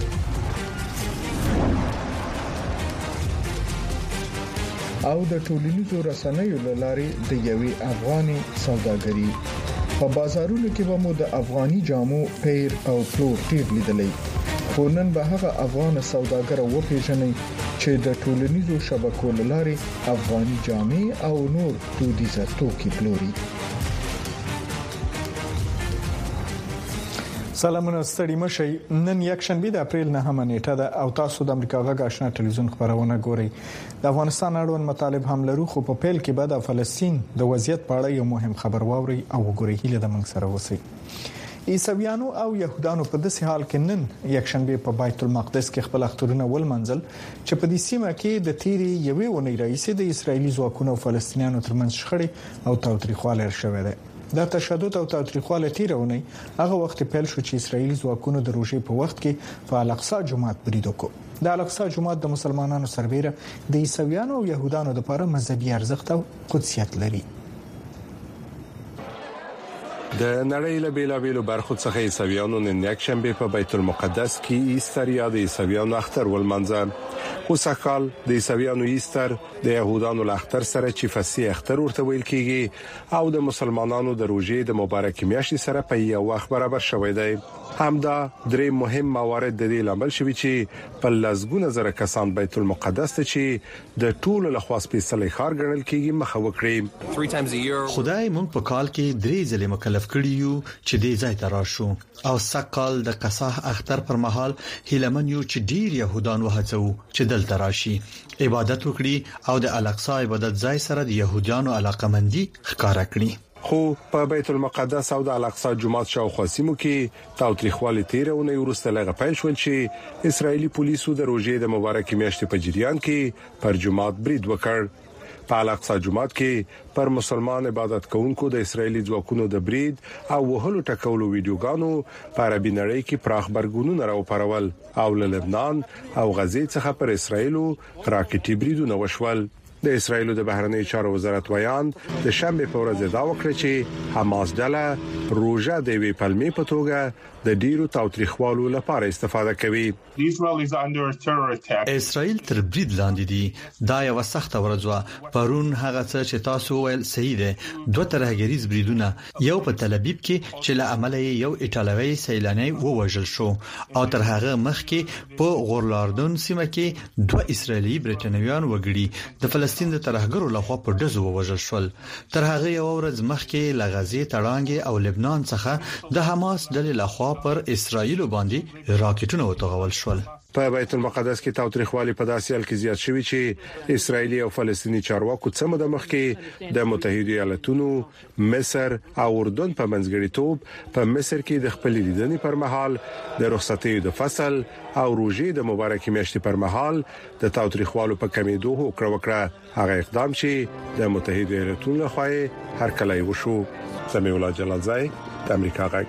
D: او د ټولنیزو رسنیو له لارې د یوې افغاني سوداګري په بازارونو کې به مو د افغاني جامو پیر او پلور ډیر لیدلې. خو نن به هغه افغان سوداګر وپیژنئ چې د ټولنیزو شبکو له لارې افغاني جامې او نور دودیزه توکي پلوري. سلامونه ستړي مشي. نن یک شنبه د اپریل نهمه نیټه ده او تاسو د امریکا غږ آشنا ټلویزیون خبرونه ګورئ. د افغانستان اړوند مطالب هم لرو خو په پیل کې به د فلسطین د وضعیت په اړه یو مهم خبر واوري او وګورئ. هیله د موږ سره اوسئ. عیسویانو او يهودانو په داسې حال کې نن یک شنبه په بیت المقدس کې خپل اخترونه ولمنځل چې په دې سیمه کې د تیری یوې ونې رئیس د اسرایلی ځواکونو او فلسطینیانو ترمنځ شخړې او تاوتریخوالی شوې ده. دا تشدد او تاوتریخوالی تیرونه هغه وخت پیل شو چې اسرایلی ځواکونو د روژې په وخت کې په الاقصی جومات برید وکړ. د الاقصی جومات د مسلمانانو سربېره د عیسویانو او يهودانو لپاره مذهبي ارزښت او قدسیت لري.
I: د نړۍ له بیلابېلو برخو څخه عیسویانو نن یک شنبه په بیت المقدس کې ایستر یا د عیسویانو اختر ولمانځه. اوس کال د عیسویانو ایستر د يهودانو اختر سره چې فصیح اختر ورته ویل کیږي او د مسلمانانو د روزې د مبارکي میاشتې سره په یو وخت برابر شوی دی. همدا درې مهم موارد د دې لامل شوي چې په لزګونه زره کسان بیت المقدس ته چې د ټولو لخوا سپیڅلي ښار ګڼل کیږي مخه وکړي.
J: خدای مونږ په کال کې درې ځلې مکلف کړی یو چې دې ځای ته راشو او سکهال د قصاح اختر پر مهال هیلمن یو چې ډیر يهودان وهڅو چې دلته راشي عبادت وکړي او د الاقصی عبادت ځای سره د يهودانو علاقمندي ښکارا کړي.
I: خو په بیت المقدس او د الاقصی جومات شاوخوا سیمو کې تاوتریخوالی تیرونه ورسته لغه پیل شول چې اسرایلی پولیسو د روزې د مبارکي میاشتې په جریان کې پر جومات برید وکړ. په الاقصی جومات کې پر مسلمان عبادت کوونکو د اسرایلی ځواکونو د برید او وهلو ټکولو ویډیوګانو په عربي نړۍ کې پراخ برګونونه راوپارول او له لبنان او غزې څخه پر اسرایلو راکټي بریدونه وشول. د اسرایلو د بهرنی چارو وزارت ویان د شنبه په ورځ دا وکړه چې حماس ډله روزه د وی پلمې په توګه د ډیرو تاوتریخوالو لپاره استفاده کوي.
J: اسرائیل تر برید لاندې دي. دا یو سخت ورځ و. پرون هغه څه چې تاسو ویل صحیح ده. دوه ترهګریز بریدونه یو په تل ابیب کې چې له عمله یو ایټالوي سیلانی ووژل شو او تر هغه مخکې په غورلاردون سیمه کې دوه اسرایلی برټانویان وګړي د فلسطین د ترهګرو لخوا په ډزو ووژل شول. تر هغه یو ورځ مخکې له غزې تړانګې او لبنان څخه د حماس ډلې لخوا پر اسرائیل باندې راکټونه وتوغول شول.
I: په بیت المقدس کې تاوتریخوالی په داسې حال کې زیات شوی چې اسرایلی او فلسطینی چارواکو څخه د مخکې د متحده ایالاتونو، مصر او اردن په منځګړیتوب په مصر کې د خپل لیدنې پر مهال د رخصتۍ د فصل او روزې د مبارکي میاشتې پر مهال د تاوتریخوالو په کمیدو هوکړه وکړه. هغه اقدام چې د متحده ایالاتونو لخوا هرکلی وشو. سمیع الله جلالزای د امریکا غږ.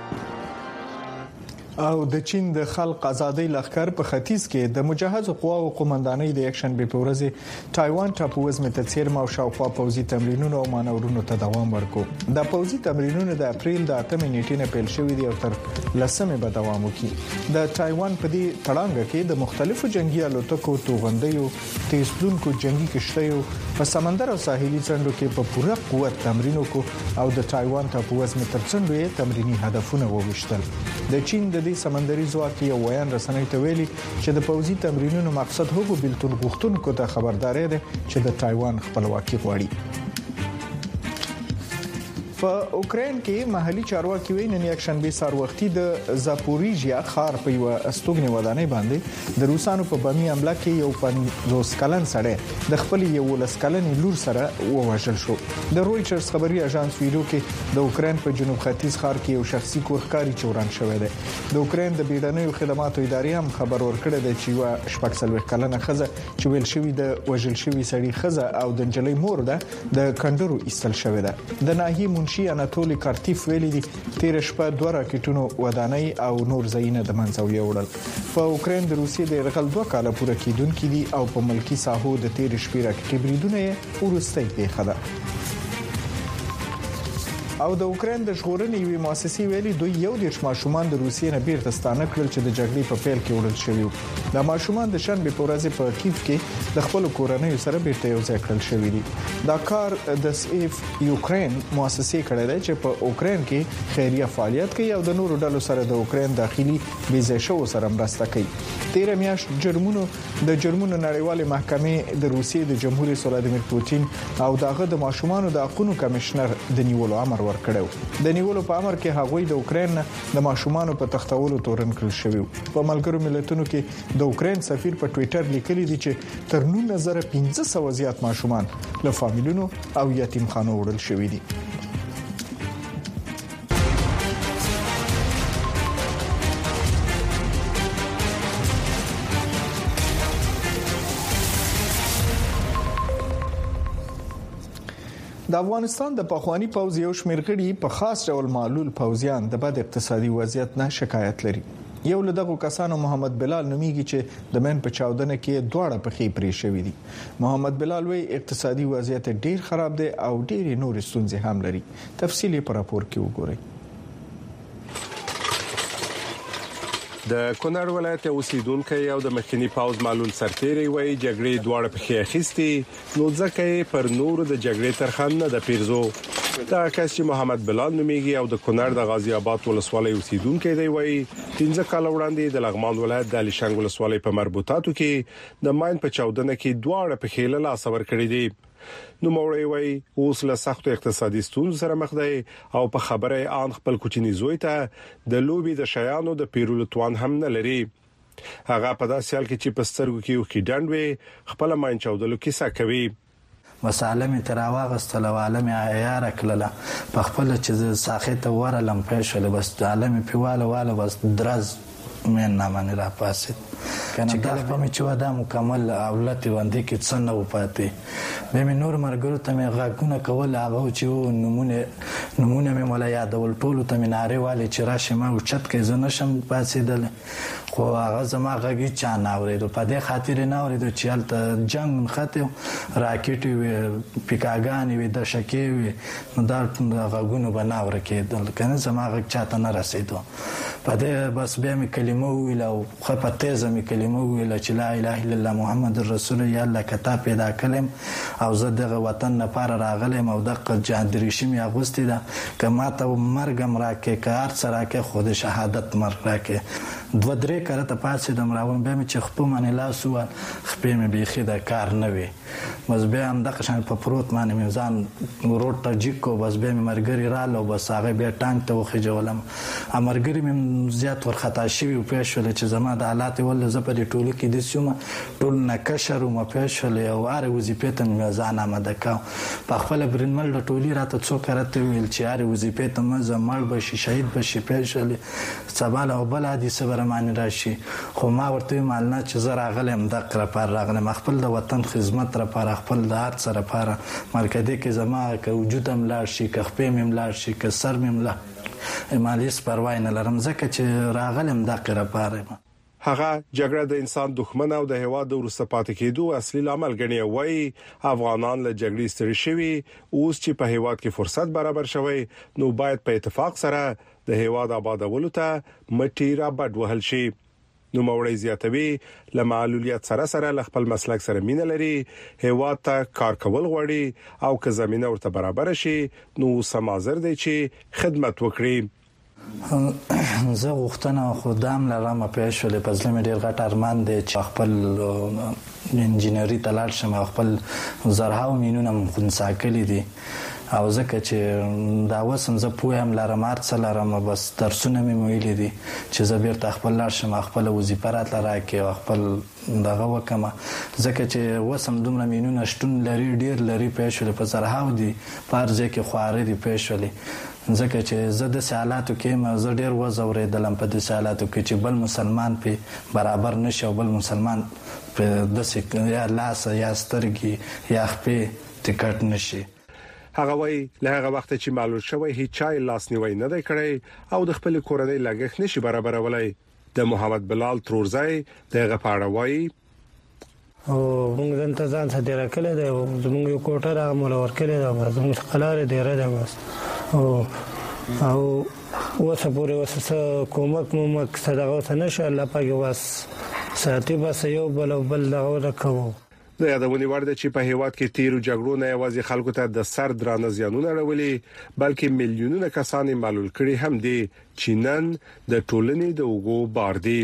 D: او د چین د خلق آزادۍ لخر په ختیځ کې د مجهز قواو قومندانۍ د یک شنبه په ورځ تایوان ټاپووزمه ته څیرمه او شاوخوا پوځي تمرینونو او مانورونو ته دوام ورکړ. د پوځي تمرینونو د اپریل د اتمې نیټې نه پیل شوې دي او تر لسمې به دوام وکړي. د تایوان په دې تړانګه کې د مختلفو جنگي الوتکو، توغندیو، تیزلونکو جنگي کشتیو په سمندر او ساحلي څنډو کې په پوره قوت تمرین وکړ او د تایوان ټاپووزمه تر څنډو یې تمرینی هدفونه وویشتل. د چین د دې سمندري ځواک یو ویان رسنۍ ته ویلي چې د پوځي تمرینونو مقصد هغو بیلتون غوښتونکو ته خبرداري ده چې د تایوان خپلواکي غواړي. په اوکرين کې محلي چارواکي وایي نن یک شنبه سار وختي د زاپوریژیا ښار په یو استوګنې ودانۍ باندې د روسانو په بمي حمله کې یو پنځوس کلن سړی د خپل یو لس کلن لور سره ووژل شو. د رويټرز خبري اژانس ویلو کې د اوکرين په جنوب ختیځ ښار کې یو شخصي کورخاري چوران شوی دی. د اوکرين د بیړنیو خدماتو ادارې هم خبر ورکړی دی چې یو شپږ سلوي کلنه خزه چې ویل شوی د وژل شوی سړي خزه او د جلې مور ده د کندرو ایستل شوی ده. د ناهي منشي اناتولي کارتیف ویلي دي تیر شپه دوه راکټونو ودانۍ او نور ځایونه د منځو یوړل. په اوکرين د روسیې د یرغل دوه کاله پوره کیدونکې دي او په ملکی ساحو د تیر شپې راکټي بریدونه ورستۍ پیښه ده. او د اوکرين د ژغورنې یوې مؤسسې ویلي دوی یو د ماشومان د روسیې نه بیرته ستانه کړل چې د جګړې په پیل کې وړل شوی و. د ماشومان د شنبه په ورځ په کیف کې د خپل کورنۍ سره بیرته یو ځای کړل شوی دي. دا کار د سیف یوکرين مؤسسې کړی دی چې په اوکرين کې خیریه فعالیت کوي او د نورو ډلو سره د اوکرين داخلي بیزې شو سره مرسته کوي. تیر میاشت جرمونو د جرمونو نړیوالې محکمې د روسیې د جمهور رئیس ولادیمیر پوتین او دغه د ماشومان د حقوقو کمشنر د نیولو امر ورکړو. د نیولو په امر کې هغوی د اوکرين د ماشومان په تختولو تورن کړل شوی. په ملګرو ملتونو کې د اوکرين سفیر په ټوئیټر لیکلي دي چې تر نولس زره پنځه سوه زیات ماشومان له فامیلونو او یتیمخانو وړل شوی دي. د افغانستان د پخوانی پوځ یو شمېر غړي په خاص ډول معلول پوځیان د بد اقتصادي وضعیت نه شکایت لري. یو له دغه کسانو محمد بلال نومیږي چې د من په چاودنه کې دواړه پخې پرې شوې دي. محمد بلال وی اقتصادي وضعیت ډیر خراب دی او ډېری نور ستونزې هم لري. تفصیلی په راپور کې وګورئ.
I: د کونړ ولایت اوسیدونکو یو د مخکنی پاوز معلول سرتیری وای جګړې دواړه په خې اخیستي نو ځکه پر نور د جګړې ترخان نه د پیرزو. دا کس چې محمد بلال نومیږي او د کونړ د غازی آباد ولسوالۍ اوسیدونکو دی وای پنځه کال وړاندې د لغمان ولایت د علي شنګ ولسوالۍ په مربوطاتو کې د ماین په چاودنه کې دواړه په خېله لاس ور کړی دي. نو موري وای اوس له سخت اقتصادي ستونزو سره مخ دی او په خبره ان خپل کوچنی زوی ته د لوبي د شیانو د پیرولو توان هم نه لري. هغه په داسې حال کې چې پسترګو کې یو کډند وي خپل ماین چاودلو کیسه کوي.
K: مسالم تراواغستله عالم عیار کړله په خپل چې ساخته وره لمپې شول بس عالم پیواله واله بس دراز من نامه را پاسید کنه دا په می چې ودا مکمل اولت باندې کې څنګه و پاتې به می نور مرګرو ته می غاګونه کول هغه چې نمونه نمونه می مولا یادول ټول ته می ناره والي چې راشه ما او چت کې زنه شم پاسیدل خو هغه زما غږی چا ناورید په دې خاطر ناورید چې حالت جنگ خاطر راکټ وي پیکاګان وي د شکی وي نو دا غاګونه بناور کېدل کنه زما غږ چاته نه رسیدو په دې بس به می کلمه ویل او خپه تیزه می کلمه ویل چې لا اله الا الله محمد رسول الله کتاب پیدا کلم او زه دغه وطن لپاره راغلم او دغه جهاد ریشم اغوستي ده کما ته مرګم راکې کار سره کې خود شهادت مرګ راکې دوه درې کړه ته پاتې د مراون به می چې خپل منی لاس و خپل می بيخي د کار نه وي بس به هم د قشن په پروت باندې میزان روټ ته جیکو بس به می مرګري رالو بس هغه به ټانک ته وخجولم امرګري می زیات ورخطا شوی په شول چې زما د حالات ول زپر ټولو کې د سومه ټول نکشر او په شول او اره وظیفه ته میزان آماده کا په خپل برنمل د ټولي راته څو کرته ویل چې اره وظیفه ته مزه مړ بشي شهید بشي په شول سبال او بل حدیث برمانی راشي خو ما ورته مالنا چې زرا غلم د قره پر راغلم خپل د وطن خدمت را پر خپل د هر سره پر مرکزي کې زما که وجودم لا شي که خپې مم لا شي که سر مم لا مالیس پروا نه لرم ځکه چې راغلم د قره پر
I: هغه جګړه د انسان دښمن او د هواد د ورسته پاتې کېدو اصلي عامل ګڼي وای افغانان له جګړې ستړي شوي اوس چې په هواد کې فرصت برابر شوی نو باید په اتفاق سره د هواد آبادولو ته مټی را بډ وهل شي. نو موري زیاتوي له معلولیت سره سره خپل مسلک سره مینه لري هواد ته کار کول غواړي او که زمينه ورته برابر شي نو سمازر دی چې خدمت وکړي.
K: زه غوښتنه خدام لرم په شولې پزله مې ډیر غټ ارمان دی چې خپل انجینری ته لاړ شم خپل زرهاو مینونه مخنسا کړی دي او ځکه چې دا وسم زه پوهم لارم ارڅ لارم بس درسونه مې ویلې دي چې زه بیرته خپل لار شم خپل وظیفه راتله راکې خپل دغه وکم ځکه چې وسم دومره مينونه شتون لري ډیر لري پېښول په زرهاو دي پارځه کې خواره دي پېښولې ځکه چې زه د حالاتو کې ما زه ډیر وزورېدلم په د حالاتو کې چې بل مسلمان په برابر نشو بل مسلمان په دسه یا لاس یا سترګي یا خپې ټیکټ نشي
I: هغه وای له هغه وخت چې معلوم شوی هیڅ چای لاس نیوي نه دی کړی او د خپل کورنۍ لګښت نشي برابرولای د محمد بلال ترورزای دغه پاړوي
L: او موږ د انتظام څخه ډیر کله دی زموږ یو کوټه را مول ورکړی دا زموږ خلاره ډیر ده بس او او وسه پورې وسه کومک مومک صدقه ته نشه الله پاک واس ساتي بس یو بل بل دغه راکوو
I: د یادونې وړ ده چې په هیواد کې تیرو جګړو نه یوازې خلکو ته د سر درانه زیانونه راولي بلکې میلیونونه کسان معلول کړي هم دي چې نن د ټولنې د اوګو بار دي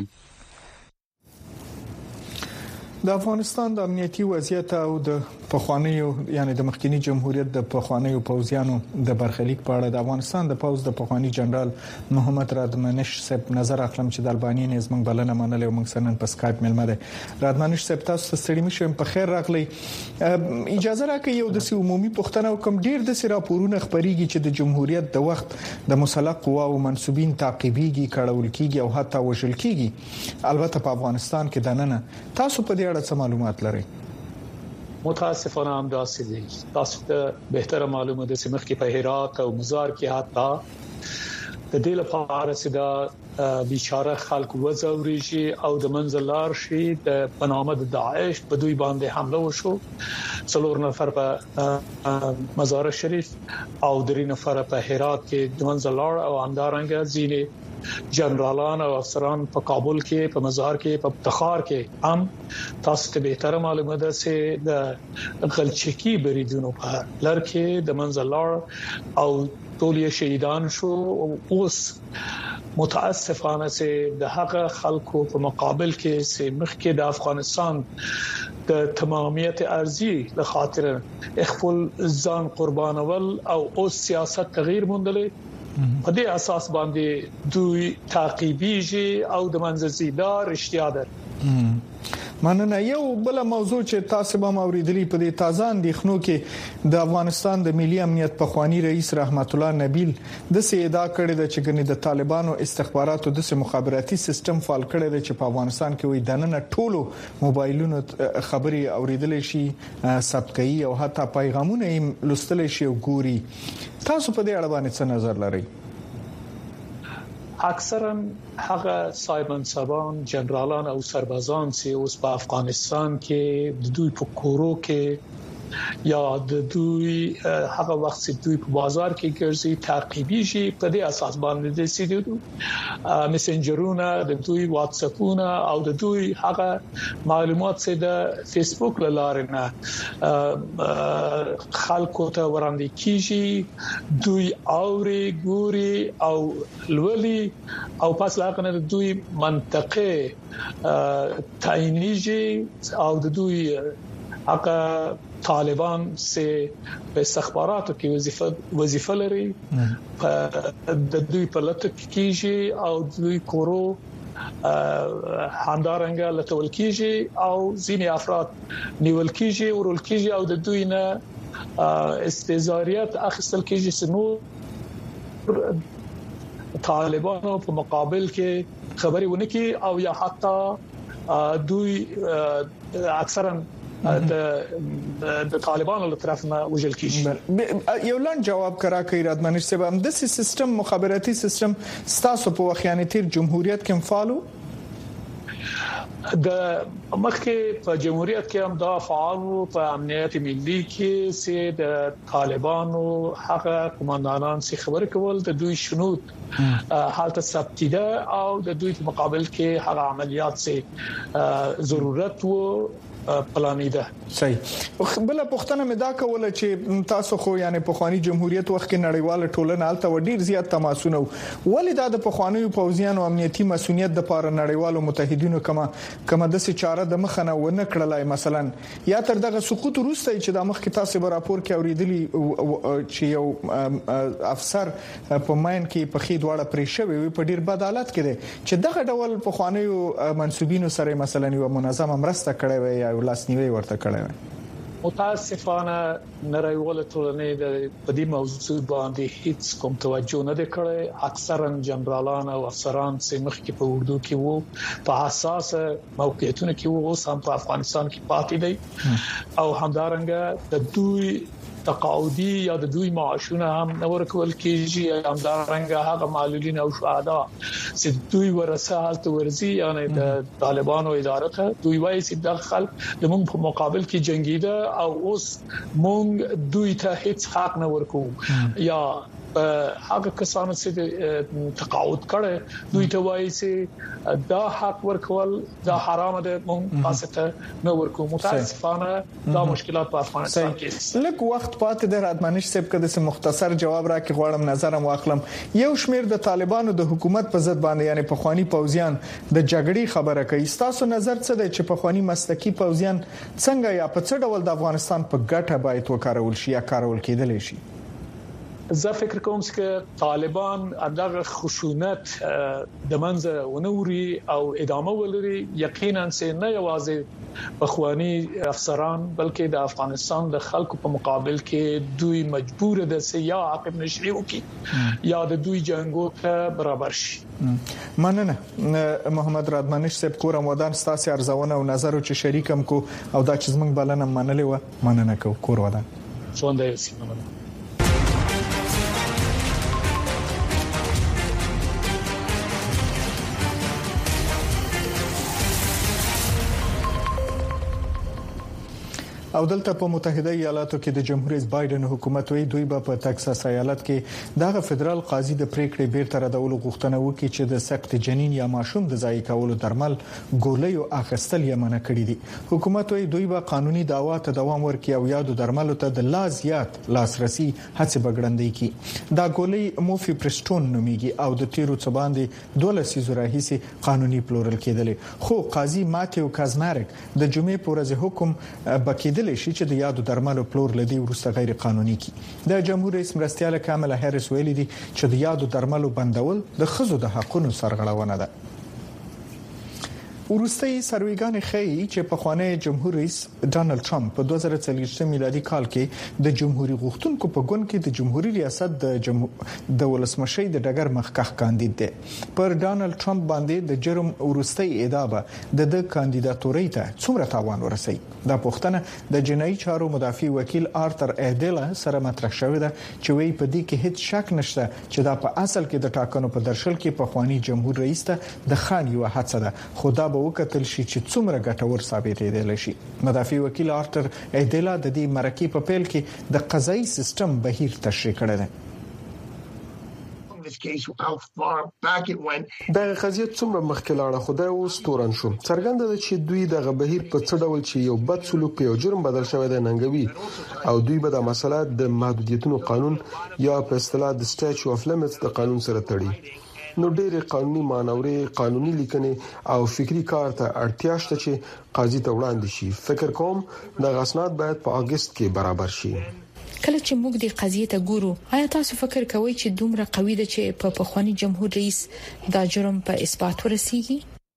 D: د افغانستان د امنیتي وضعیت او د پخوانیو یعنی د مخکنی جمهوریت د پخوانیو پوځیانو د برخلیک په اړه د افغانستان د پوځ د پخوانی جنرال محمد رادمنش صاحب نظر اخلم چې د الباني نظم بلنه منل او موږ سنن په سکایپ ملمه ده رادمنش صاحب تاسو ستړي مشم په خیر راغلی اجازه راکړئ یو د عمومي پښتنه کوم ډیر د راپورونه خبريږي چې د جمهوریت د وخت د مسلح قواو منسوبین تعقیبيږي کړهول کیږي او حتی وژل کیږي البته په افغانستان کې دننه تاسو په دې اړه څه معلومات لرئ
M: متاسفانه هم داسې دي تاسو ته بهتره معلومه ده چې مخکې په هرات او مزار کې حتی د دې لپاره چې دا بیچاره خلک وځوريږي او د منځلار شي د بنامه د داعش په دوی باندې حمله وشو څلور نفر په مزار شریف او درې نفر په هرات کې د منځلار او اندارنګ ځینې جنرالان او افسران په کابل کې په مزار کې په تخار کې هم تاسو ته به تر معلومه ده چې د غلچکی بریدونو په لړ کې د منځلار او ټول شهیدان شو اوس متاسفانه چې د هغه خلکو په مقابل کې چې مخکې د افغانستان د تمامیت ارزي له خاطر خپل ځان قربانول او اوس سیاست تغییر موندلې په دې اساس باندې دوی تعقیبيږي او د منځزیدار اشتیا ده
D: مننه یو بل موضوع چې تاسو به اوریدلی په دې تازه اندېښنو کې د افغانستان د ملي امنیت پخوانی رئیس رحمت الله نبیل د سیدا کړی د چګنې د طالبانو استخباراتو د مخابراتي سیستم فعال کړی د چې په افغانستان کې وي دننه ټولو موبایلونو خبري اوریدل شي ثبتکي او حتی پیغامونه یې لوستل شي او ګوري تاسو په دې اړه باندې څه نظر لرئ
M: اکثرا هغه صاحبان سبان جنرالان او سربازان چې اوس په افغانستان کې د دوی په کورو کې یا د دوی هغه وخت چې دوی په بازار کې ګرځي تعقیبيږي په دې اساس باندې د سیدو میسنجرونه د دوی واتس اپونه او د دوی هغه معلومات چې د فیسبوک لاره نه خلکو ته وړاندې کیږي دوی اوري ګوري او لولي او پس لاغنه د دوی منطقه تعینیږي او د دوی هغه طالبان سه په استخباراتو کې وظیفه وظیفه لري د دوی په لټه کېږي او دوی کورو هاندارنګ لټول کېږي او ځینې افراد نیول کېږي او ورول کېږي او د دوی نه استزاریت اخیستل کېږي چې نو طالبانو په مقابل کې خبري ونه کی او یا حتی دوی اکثرا د د طالبانو له طرف نه وجل کیږي
D: یو لاند جواب کرا کوي رادمنش صاحب هم د سیستم مخابراتي سیستم ستاسو په وخیانتي جمهوریت کې فعالو
M: د مخکې په جمهوریت کې هم دا فعال په امنیت ملي کې چې د طالبانو هغه قومندانان سي خبر کول د دوی شنود حالت ثبتیده او د دوی په مقابل کې هغه عملیات سي ضرورت وو پلانیده
D: صحیح بل پښتنه مې دا کوله چې تاسو خو یعنی په خواني جمهوریت وخت کې نړیواله ټولنه الته ډیر زیات تماسونه ولې دا د پخوانیو پوځیانو امنیتي مسؤلیت د لپاره نړیوالو متحدینو کما کومه د سچاره د مخنه ونه کړلای مثلا یا تر دغه سقوط وروسته چې د مخ کې تاسو به راپور کې اوریدلی چې یو افسر په ماین کې په خې دواړه پرې شوی وي په ډیر بد حالت کې دي چې دغه ډول په خوانیو منسوبینو سره مثلا یو منظمه مرسته کړې وي یا لاسنیوي ورته کړې وي.
M: متاسفانه نړیواله ټولنې د دې موضوع باندې هیڅ کوم توجه نه کړې. اکثرا جنرالان او افسران چې مخکې په اردو کې وو په حساس موقعیتونو کې وو سم په افغانستان کې پاتې دي او همدارنګه د دوی تقاعدي یا د دوی معاشونه هم نور کول کېږي همدارنګه هغه معلولین او شهدا چې دوی ورسه حالت ورزي یعنی د طالبانو اداره ته دوی وایي چې د خلک د موږ په مقابل کې جنگیده او اوس موږ دوی ته هیڅ حق نه ورکو یا هغه کسانو چې تقاعد کړي دوی ته وایي چې دا حق ورکول دا حرام ده موږ تاسو ته نه ورکو. متاسفانه دا مشکلات په افغانستان کې
D: لکه وخت پاتې د رادمنش صاحب کده سه مختصر جواب راکې غواړم نظرم واخلم. یو شمیر د طالبانو د حکومت په ضد باندې یعنی په خواني پوزیان د جګړې خبره کوي. تاسو نظر څه دی چې په خواني مسلکی پوزیان څنګه یا په څه ډول د افغانستان په ګټه باید وکارول شي یا کارول کېدلی شي؟
M: زه فکر کوم چې طالبان دغه خشونت د منځه ونوري او ادامه ولري. یقینا چې نه یوازې بخوانی افسران بلکې د افغانستان د خلکو په مقابل کې دوی مجبور دي چې یا عقب نشي وکړي یا د دوی جنگو ته برابر شي.
D: مننه محمد رادمنش صاحب کورم ودان ستاسو ارزونه او نظر چې شریکم کو او دا چې زمنګ بلنه منلې و مننه کو کور ودان
M: څوندې سیمه.
D: او دلته په متحده ایالاتو کې د جمهور رئیس بایدن حکومت وی دوی په ټکساس ایالت کې دغه فدرال قاضي د پریکړې بیرته ردولو غوښتنه وکړي چې د سخت جنین یا ماشوم د ځای کولو درمل ګولۍ او اخستل یې منع کړی دي. حکومت وی دوی به قانوني دعوا ته دوام ورکړي او یادو درملو ته د لا زیات لاسرسي هڅه بغړندې کړي. دا ګولۍ موفیپرستون نوميږي او د تیرو څه باندې دولس زره هیڅ قانوني پلورل کېدل. خو قاضي ماتیو کازمارک د جمعې پورې حکم بکیدل شي چې د یادو درملو پلور لدی ورسته غیر قانوني کی. د جمهور رئیس مرستياله کاملا هریس ویلي دي چې د یادو درملو بندول د خزو د حقونو سرغړونه ده. ورستي سرویګان خي چې په خوانه جمهور رئیس ډانلډ ټرمپ په دوه زره څلور میلادي کال کې د جمهوریت غوښتونکو په ګوند کې د جمهوریت ریاست د جمهور د ولسمشي د ډګر مخکخ کاندید دی. پر ډانلډ ټرمپ باندې د جرم ورستي ادابه د د کاندیداتورۍ ته څومره تاوان ورسي. دا پوښتنه د جنایي چارو مدافع وکیل آرتر ایدلا سره مطرح شوې ده چې وی په دې کې هیڅ شک نشته چې دا په اصل کې د ټاکنو په درشل کې په خواني جمهور رئیس ته د خان یو هڅه ده خو دا وکتل شي چې څومره ګټور ثابتېدل شي. مدافع وکیل آرتر ایدلا د دې مرکې په پیل کې د قضایي سیستم بهیر تشریح کړی دی.
I: دا قضیه څومره مخکې لاړه خو دا اوس تورن شو. څرګنده ده چې دوی د بهیر په څه ډول چې یو بد سلوک په یو جرم بدل شوی دی ننګوي او دوی به د مسله د محدودیتونو قانون یا په اصطلاح د سټیچو اف لیمټس د قانون سره تړي. نو ډېر قانوني مانورې قانوني لیکنې او فکری کار ته اړتیا شته چې قاضي ته وړاندې شي. فکر کوم د غسنات باید په اگست کې برابر شي.
G: کله چې موږ د قضیې ته ګورو آیا تاسو فکر کوئ چې دومره قوي ده چې په پخوانی جمهور رئیس دا جرم په اثبات ورسیږي؟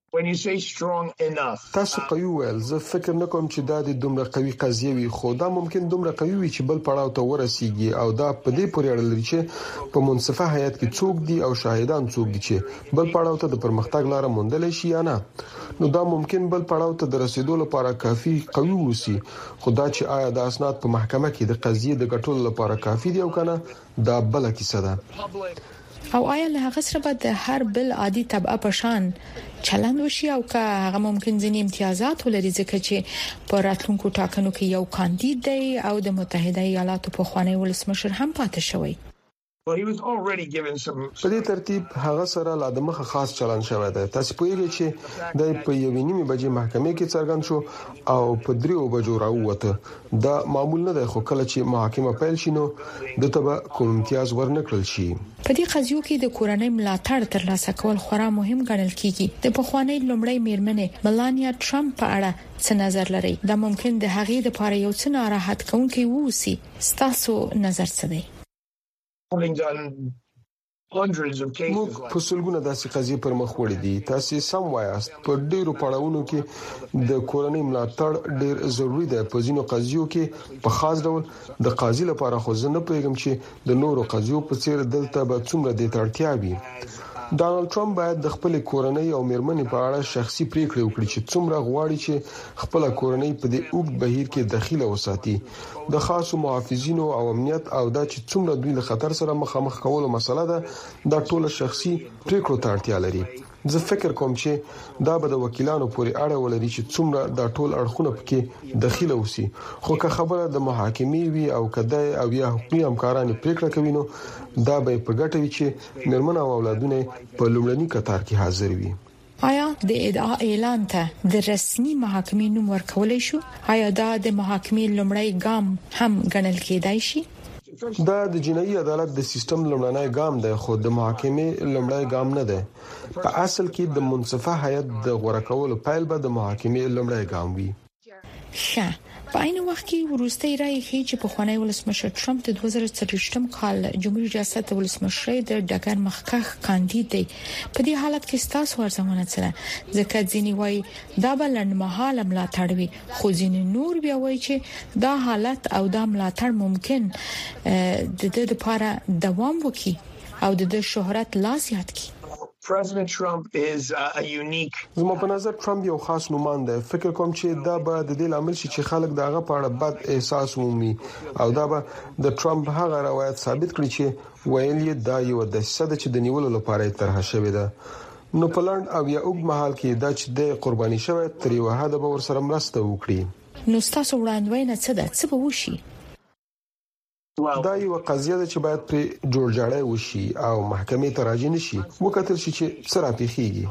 I: تاسو قوي ول زه فکر نکوم چې دا د دومره قوي قضیه وي خو دا ممکن دومره قوي وي چې بل پړاو ته ورسیږي او دا په دې پورې اړه لري چې په منصفه هیئت کې څوک دي او شاهدان څوک دي چې بل پړاو ته د پرمختګ لار موندل شي یا نه. نو دا ممکن بل پړاو ته د رسیدو لپاره کافي قوي وسی خو دا چې آیا د اسناد په محکمه کې د قضیې د ګټلو لپاره کافي دی او کنه دا بل کیسه ده.
G: او آیا له هغه سره به د هر بل عادي تبعه پشان چلند وشي او که هغه ممکن ځینې امتیازات ولري ځکه چې په راتلونکو ټاکنو کې یو کاندید دی او د متحده ایالاتو په خوانی ولسمشر هم پاتې شوی؟
N: په دې ترتیب هغه سره لا د مخه خاص چلن شوی دی. تاسو پوهیږئ چې د په یوې نیمه بجې محکمې کې څرګند شو او په دریو بجو راووته. دا معمول نه دی، خو کله چې محاکمه پیل شي نو د تبع کوم امتیاز ورنکړل شي.
G: په دې قضیو کې د کورنۍ ملاتړ ترلاسه کول خورا مهم ګڼل کیږي. د پخوانی لومړی میرمنې ملانیا ټرمپ په اړه څه نظر لري؟ دا ممکن د هغې د لپاره یو څه ناراحت کوونکی ووسی. ستاسو نظر څه دی؟
N: موږ په سلګونه داسې قضیې پر مخ وړي دي. تاسو سم وایاست، په ډیرو پړاوونو کې د کورنۍ ملاتړ ډیر ضروری دی. په ځینو قضیو کې په خاص ډول د قاضي لپاره خو زه نه پوهیږم چې د نورو قضیو په څیر دلته به څومره د اړتیا وي. ډانلډ ټرمپ باید د خپل کورنۍ او میرمنې په اړه شخصي پریکړه وکړي چې څومره غواړي چې خپل کورنۍ په دې اوږد بهیر کې دخیله وساتي. د خاصو محافظینو او امنیت او دا چې څومره دوی له خطر سره مخامخ کولو مسله ده، دا ټول شخصي پریکړو ته اړتیا لري. زه فکر کوم چې دا به د وکیلانو پورې اړه ولري چې څومره دا ټول اړخونه پکې دخیله وسی. خو که خبره د محاکمې وي او کده او یا حقوقي همکارانو پریکړه کوي نو دا به په ګټه وي چې میرمن او اولادونه په لومړني قطار کې حاضر وي.
G: آیا د ادعا اعلان ته د رسمي محاکمې نوم ورکولای شو؟ آیا دا د محاکمې لومړی ګام هم ګڼل کېدای شي؟
N: دا د جنایي عدالت د سیستم لومړنی ګام دی، خو د محاکمې لومړی ګام نه دی. په اصل کې د منصفه هیئت د غوړه کولو پیل به د محاکمې لومړی ګام وي.
G: ښه، په عین وخت کې وروستي رائے ښیي چې په خوانی ولسمشر ټرمپ د دوه زره څلوېښتم کال جمهوریت ریاست ولسمشر د ډګر مخکښ کاندید دی. په دې حالت کې ستاسو ارزونه څه ده؟ ځکه ځینې وایي دا بل لنډمهاله ملاتړ وي، خو ځینې نور بیا وایي چې دا حالت او دا ملاتړ ممکن د دې لپاره دوام وکړي او د شهرت لا زیات کړي.
D: President Trump is a unique.
N: زما په نظر ټرمپ یو خاص نومان دی. فکر کوم چې دا به د دې لامل شي چې خلک دغه په اړه بد احساس ومي او دا به د ټرمپ هغه روایت ثابت کړي چې ویل یې دا یو د صد چې د نیولو لپاره طرح شوی ده. نو په لاند او یا اوږد مهال کې دا چې د قرباني شوی تر یو حد به ورسره مرسته وکړي.
G: نو تاسو وړاندوینه څه ده؟ څه به وشي؟
N: دا یو قضیه ده چې باید پر جوړجاړی وشي او محکمې ته راځي نشي وکتل شي چې سره پیخيږي.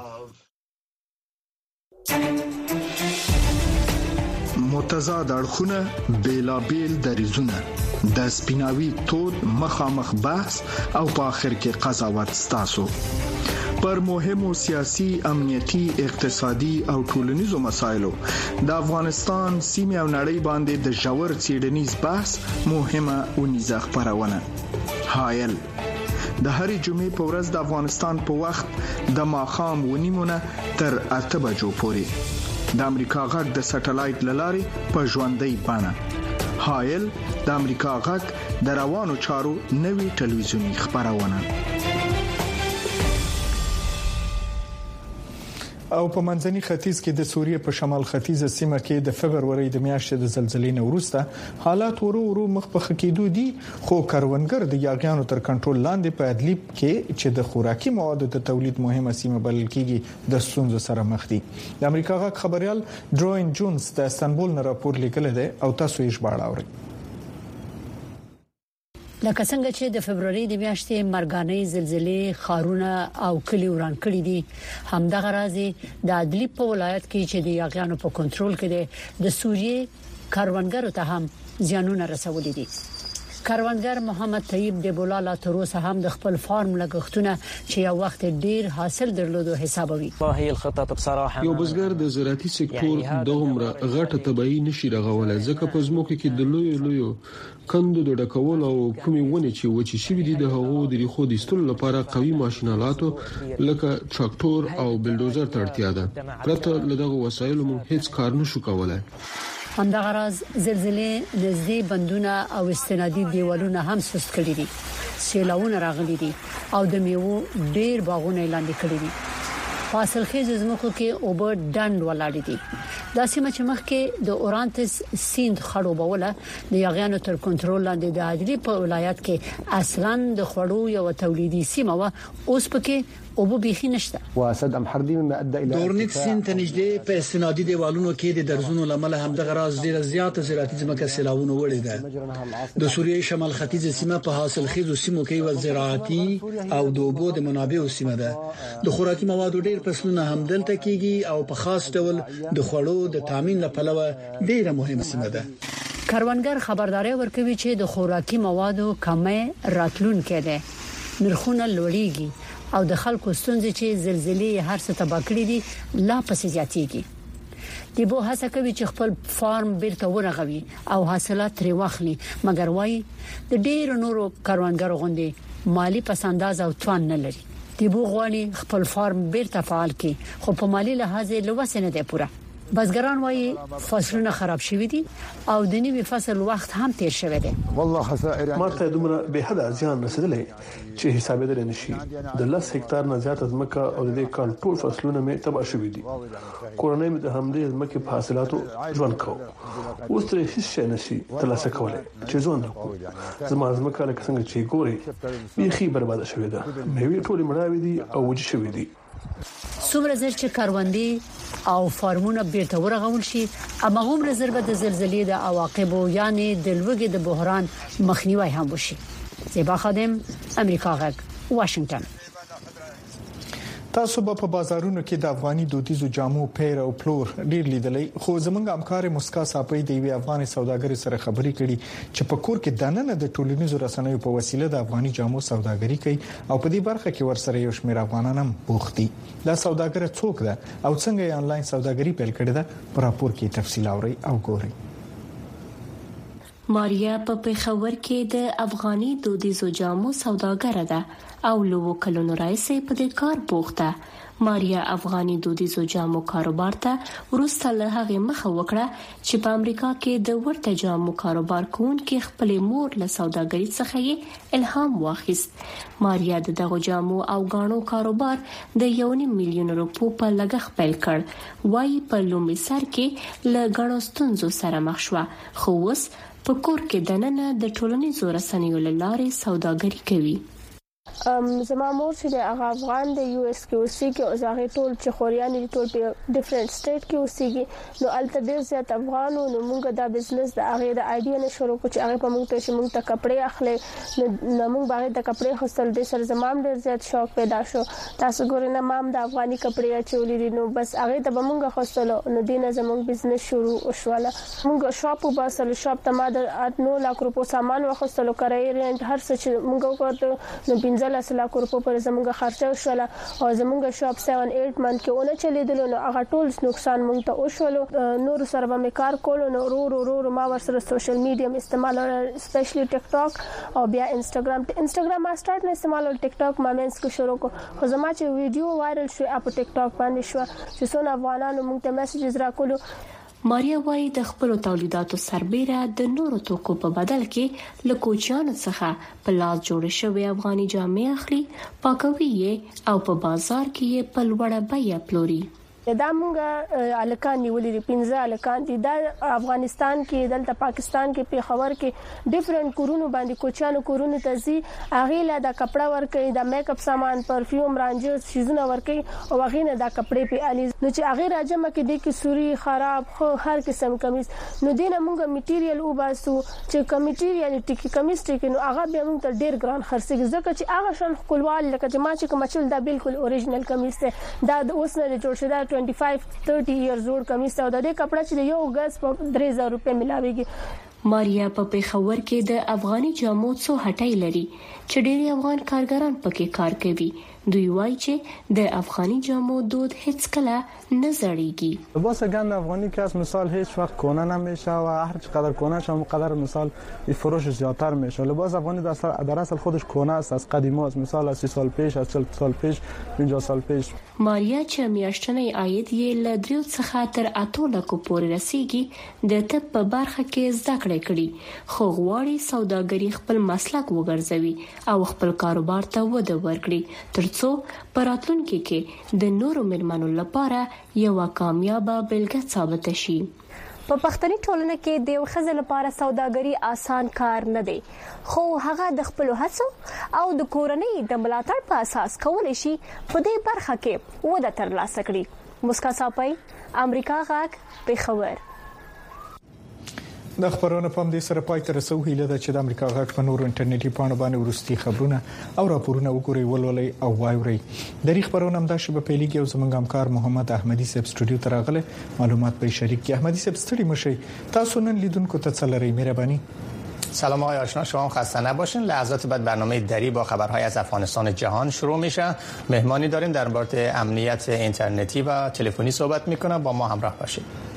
D: متضاد اړخونه بیلابیل دریزونه د سپیناوي تود مخامخ بحث او په اخر کې قضاوت ستاسو پر مهمو سیاسي، امنیتي، اقتصادي او ټولنیزو مسایلو د افغانستان سیمه او نړۍ باندې د ژور څېړنیز بحث مهمه ونیزه خبرونه. حایل د هرې جمعې په ورځ د افغانستان په وخت د ماخام ونیمونه تر اته بجو پورې د امریکا غږ د سټلایټ لارې په ژوندۍ بانه. حایل د امریکا غږ د روانو چارو نوي ټلویزیونی خبرونه.
I: او په منځني ختیځ کې د سوریې په شمال ختیځه سیمه کې د فبرवरी د میاشتې د زلزلې نه وروسته حالات ورو ورو مخ په خکېدو دي، خو کروندګر د یاغیانو تر کنټرول لاندې په ادلیب کې چې د خوراکي موادو د تولید مهمه سیمه بلل کېږي د ستونزو سره مخ دي. د امریکا غږ خبريال ډروین جونز د استانبول نه راپور لیکل دی او تاسو یې ژباړه اورئ.
O: لکه څنګه چې د فبرवरी د میاشتې مرګانې زلزلې خارونه او کلی وران کړي دي، همدغه راځي د ادلیب په ولایت کې چې د یاغیانو په کنټرول کې دي د سوریې کاروانګرو ته هم زیانونه رسولي دي. کاروانګر محمد طیب د بولالا تر اوسه هم د خپل فارم لګښتونه چې یو وخت ډیر حاصل درلودو حسابوي.
N: یو بزګر د زراعتي سکتور دومره غټه تبعی نشي رغولای، ځکه په زموږ کې د لوی لوی کندو د ډکول او کومي ونه چې وچی شوی دي د هغو د ریخو د استلو لپاره قوي ماشينالاتو لکه تراکټور او بلډوزر ته اړتیا ده. پرته له دغه وسایلو موږ هیڅ کار نشو کولای.
O: همدغه راز زلزلې نږدې بندونه او استنادي دیوالونه هم سست کړي دي، سیلاونه راغلي دي او د میوو ډیر باغونه لاندې کړي دي. فاصل خیز زموږ کې اوبر ډند ولاړ دي. دا سیمه چې مخکې د اورانتس سیند خړوبوله د یاغیانو تر کنټرول لاندې د عادلي په ولایت کې اصلاً د خړو یو تولیدي سیمه و، اوس پکې او به بيخي نشته.
P: وسد ام حردي مما ادى الى
Q: دورنیک سین ته نږدې په استنادي دیوالونو کې د درزونو لامل هم د غراز ډیره زیاته زراعتي ځمکه سیلاونه وړي ده. د سوریې شمال ختیځ سیمه په حاصل خیزو سیمو کې و زراعتي او د اوبو د منابعو سیمه ده. د خوراکي موادو ډیر فصلونه هم دلته کېږي او په خاص ډول د خوړو د تامین لپاره ډیره مهمه سیمه ده.
O: کاروانګر خبرداري ورکوي چې د خوراکي موادو کمه راتلون کېده. نرخونه لوړیږي او د خلکو ستونزې چې زلزلې هر څه تباہ کړې دي لا پسې زیاتېږي. دی بو هڅه کوي چې خپل فارم بیرته ورغوي او حاصلات لري واخلي، مګر وايي د ډېر نورو کاروانګرو غوندي مالی پسنداز او توان نه لري. دی بو غواړي خپل فارم بیرته فعال کړي، خو په مالی لحاظ لوسه نه دی پوره. بزګران وايي فصلونه خراب شوي دي او د نوي فصل وخت هم تیر شوی دی.
R: والله خسائر ماته دومره به حد ځان رسیدلې چې حساب یې نشي. د لس هکتار نه زیات ځمکه او د کنټرول فصلونه مې تباہ شوي دي. کورنۍ مې د همدې ځمکې په حاصلاتو ژوند کوي. اوس ترې هیڅ شي نشي ترلاسه کولای چې ژوند وکړي. زما ځمکه لکه څنګه چې ګوري بیخي برباد شوې ده. مې ټولې مړاوي دي او وجې شوې دي.
O: څومره زر چې کاروندې او فارمونه بیرته ورغول شي، اما هم رزربه د زلزلې د عواقبو یعنی د لوګي د بحران مخنیوي هم وشي. زیبا خادم، امریکا غږ، واشنگټن.
D: تاسو په بازارونو کې د افغاني دودیزو جامو پیر او پلور ډیر لیدلې، خو زمونږ همکار مسکا صاحب د وی افغاني سوداګر سره خبرې کړي چې په کور کې دننه د ټولنیزو رسنیو په وسیله د افغاني جامو سوداګري کوي او په دې برخه کې ورسره یو شمېر افغانان هم بوخت دي. دا سوداګر څوک ده او څنګه یې انلاین سوداګري پیل کړې ده؟ په راپور کې تفصیل اوري او ګوري.
S: ماریا په پیښور کې د افغاني دودیزو جامو سوداګر ده او لوو کلونو راځي په دې کار بوخته. ماریا افغاني دودیزو جامو کاروبار ته ورسته له هغه مخه وکړه چې په امریکا کې د ورته جامو کاروبار کوونکي خپل مور له سوداګرۍ څخه یې الهام واخیست. ماریا د دغه جامو او غاڼو کاروبار د یو نیم میلیون روپو په لګښت پیل کړ. وايي په لومړي سر کې له غاڼو ستونزو سره مخ شو، خو اوس په کور کې دننه د ټولنیزو رسنیو لارې سوداګري کوي.
T: زما مور چې د افغان د یو اس کې اوسېږي او زغه ټول چې خوريان دي ټول په ډیفرنٹ سټیټ کې اوسېږي، نو الته ډېر زیات افغانو نو موږ دا بزنس د هغه د آیډیا نه شروع کړ چې هغه په موږ ته چې موږ ته کپڑے اخلي، نو موږ باندې د کپڑے خپل د سر زمام ډېر زیات شوق پیدا شو. تاسو ګورئ نه مام د افغاني کپڑے اچولې دي، نو بس هغه ته به موږ خپل نو دینه زموږ بزنس شروع وشواله. موږ شاپ وباسل، شاپ ته ما د نو لاک روپو سامان واخستلو، کرای رنت هر څه چې موږ وکړو نو پنځه لاک روپو پر زموږ خرچه وشوله او زموږ شاپ سات اټ منټ کې اونې چلیدل، نو هغه ټول نقصان موږ ته وشولو. نور سره به مې کار کولو، نو رو رو رو ما ورسره سوشل میډیا استعمال سپیشلی ټیک ټاک او بیا انستګرام انستګرام ما سٹارټ نه استعمال او ټیک ټاک ما مینس کو شروع کو. خو زما چې ویډیو وایرل شو اپ ټیک ټاک باندې شو چې څونه افغانانو موږ ته میسجز راکولو.
S: ماریا وايي د خپل تولیداتو سربېره د نورو توکو په بدل کې له کوچیانو څخه په لاس جوړ شوی افغاني جامې اخلي، پاکوي او په بازار کې یې په لوړه بیه پلوري.
T: دا موږ الکان نیولې دي، پنځه الکان دي. دا افغانستان کې دلته پاکستان کې پیښور کې ډیفرنٹ کورونو باندې کوچانو کورونو ته زی اغه لا د کپڑا ورکې، د میک اپ سامان، پرفیوم، رانجر شیزونه ورکې او اغه نه د کپڑے په علي نو چې اغه راجمه کې د کی سوري خراب خو هر قسم کمیس نو دینه موږ میټیریل او باسو چې کمیټیریل ټکی کمیس ټکی نو هغه به موږ ته ډیر ګران خرڅي ځکه چې هغه شان خپلوال لکه چې ما چې کوم چل دا بالکل اوریجنل کمیس ده، دا اوس نه جوړ شوی، دا پچیس تیس ایئرز اولډ کمیس او د دې کپڑا چې یو غز په درې زره روپے ملاويږي.
S: ماریا په پیښور کې د افغاني جامو څو هټۍ لري چې ډېری افغان کارګران پکې کار کوي. دوی وایي چې د افغاني جامو دود هیڅ کله نه زړیږي.
U: لباس گند افغانی که از مثال هیچ وقت کهنه نمیشه و هر چقدر کهنه شه اونقدر مثال فروش زیادتر میشه. لباس افغانی در اصل در اصل خودش کهنه است، از قدیمی است، مثال از سی سال پیش، از چهل سال پیش، پنجاه سال پیش.
S: ماریا چې میاشتنی عاید یې ل دریو څخه تر اتو لکو پورې رسیدي، د طب په برخه کې زده کړې کړې، خو غواړي سوداګري خپل مسلک وګرځوي او خپل کاروبار ته وده ورکړي ترڅو په راتلونکي کې د نورو مېرمنو لپاره یو کامیابه بلګه ثابت شي.
T: په پښتني ټولنه کې د خزل لپاره سوداګري آسان کار نه دی خو هغه د خپل هڅو او د کورنۍ د ملاتړ په اساس کولای شي په دې برخه کې وده ترلاسه کړي مسکا صاحب امریکا غاک په خبر
D: د خبرونو په دې سره پای ته رسو هیله ده چې د امریکا غږ په نورو انټرنیټي پاڼو باندې ورستي خبرونه او راپورونه وګورئ ولولئ او واورئ د ری خبرونو هم د شبه پیلګي او زمونږ همکار محمد احمدي صاحب استودیو ته راغله معلومات به شریک کی احمدي صاحب ستړي مشي تاسو نن لیدونکو ته څلری مهرباني
E: سلام آقای آشنا، شما هم خسته نباشین. لحظات بعد برنامه دری با خبرهای از افغانستان جهان شروع میشه. مهمانی داریم در مورد امنیت اینترنتی و تلفنی صحبت میکنه. با ما همراه باشید.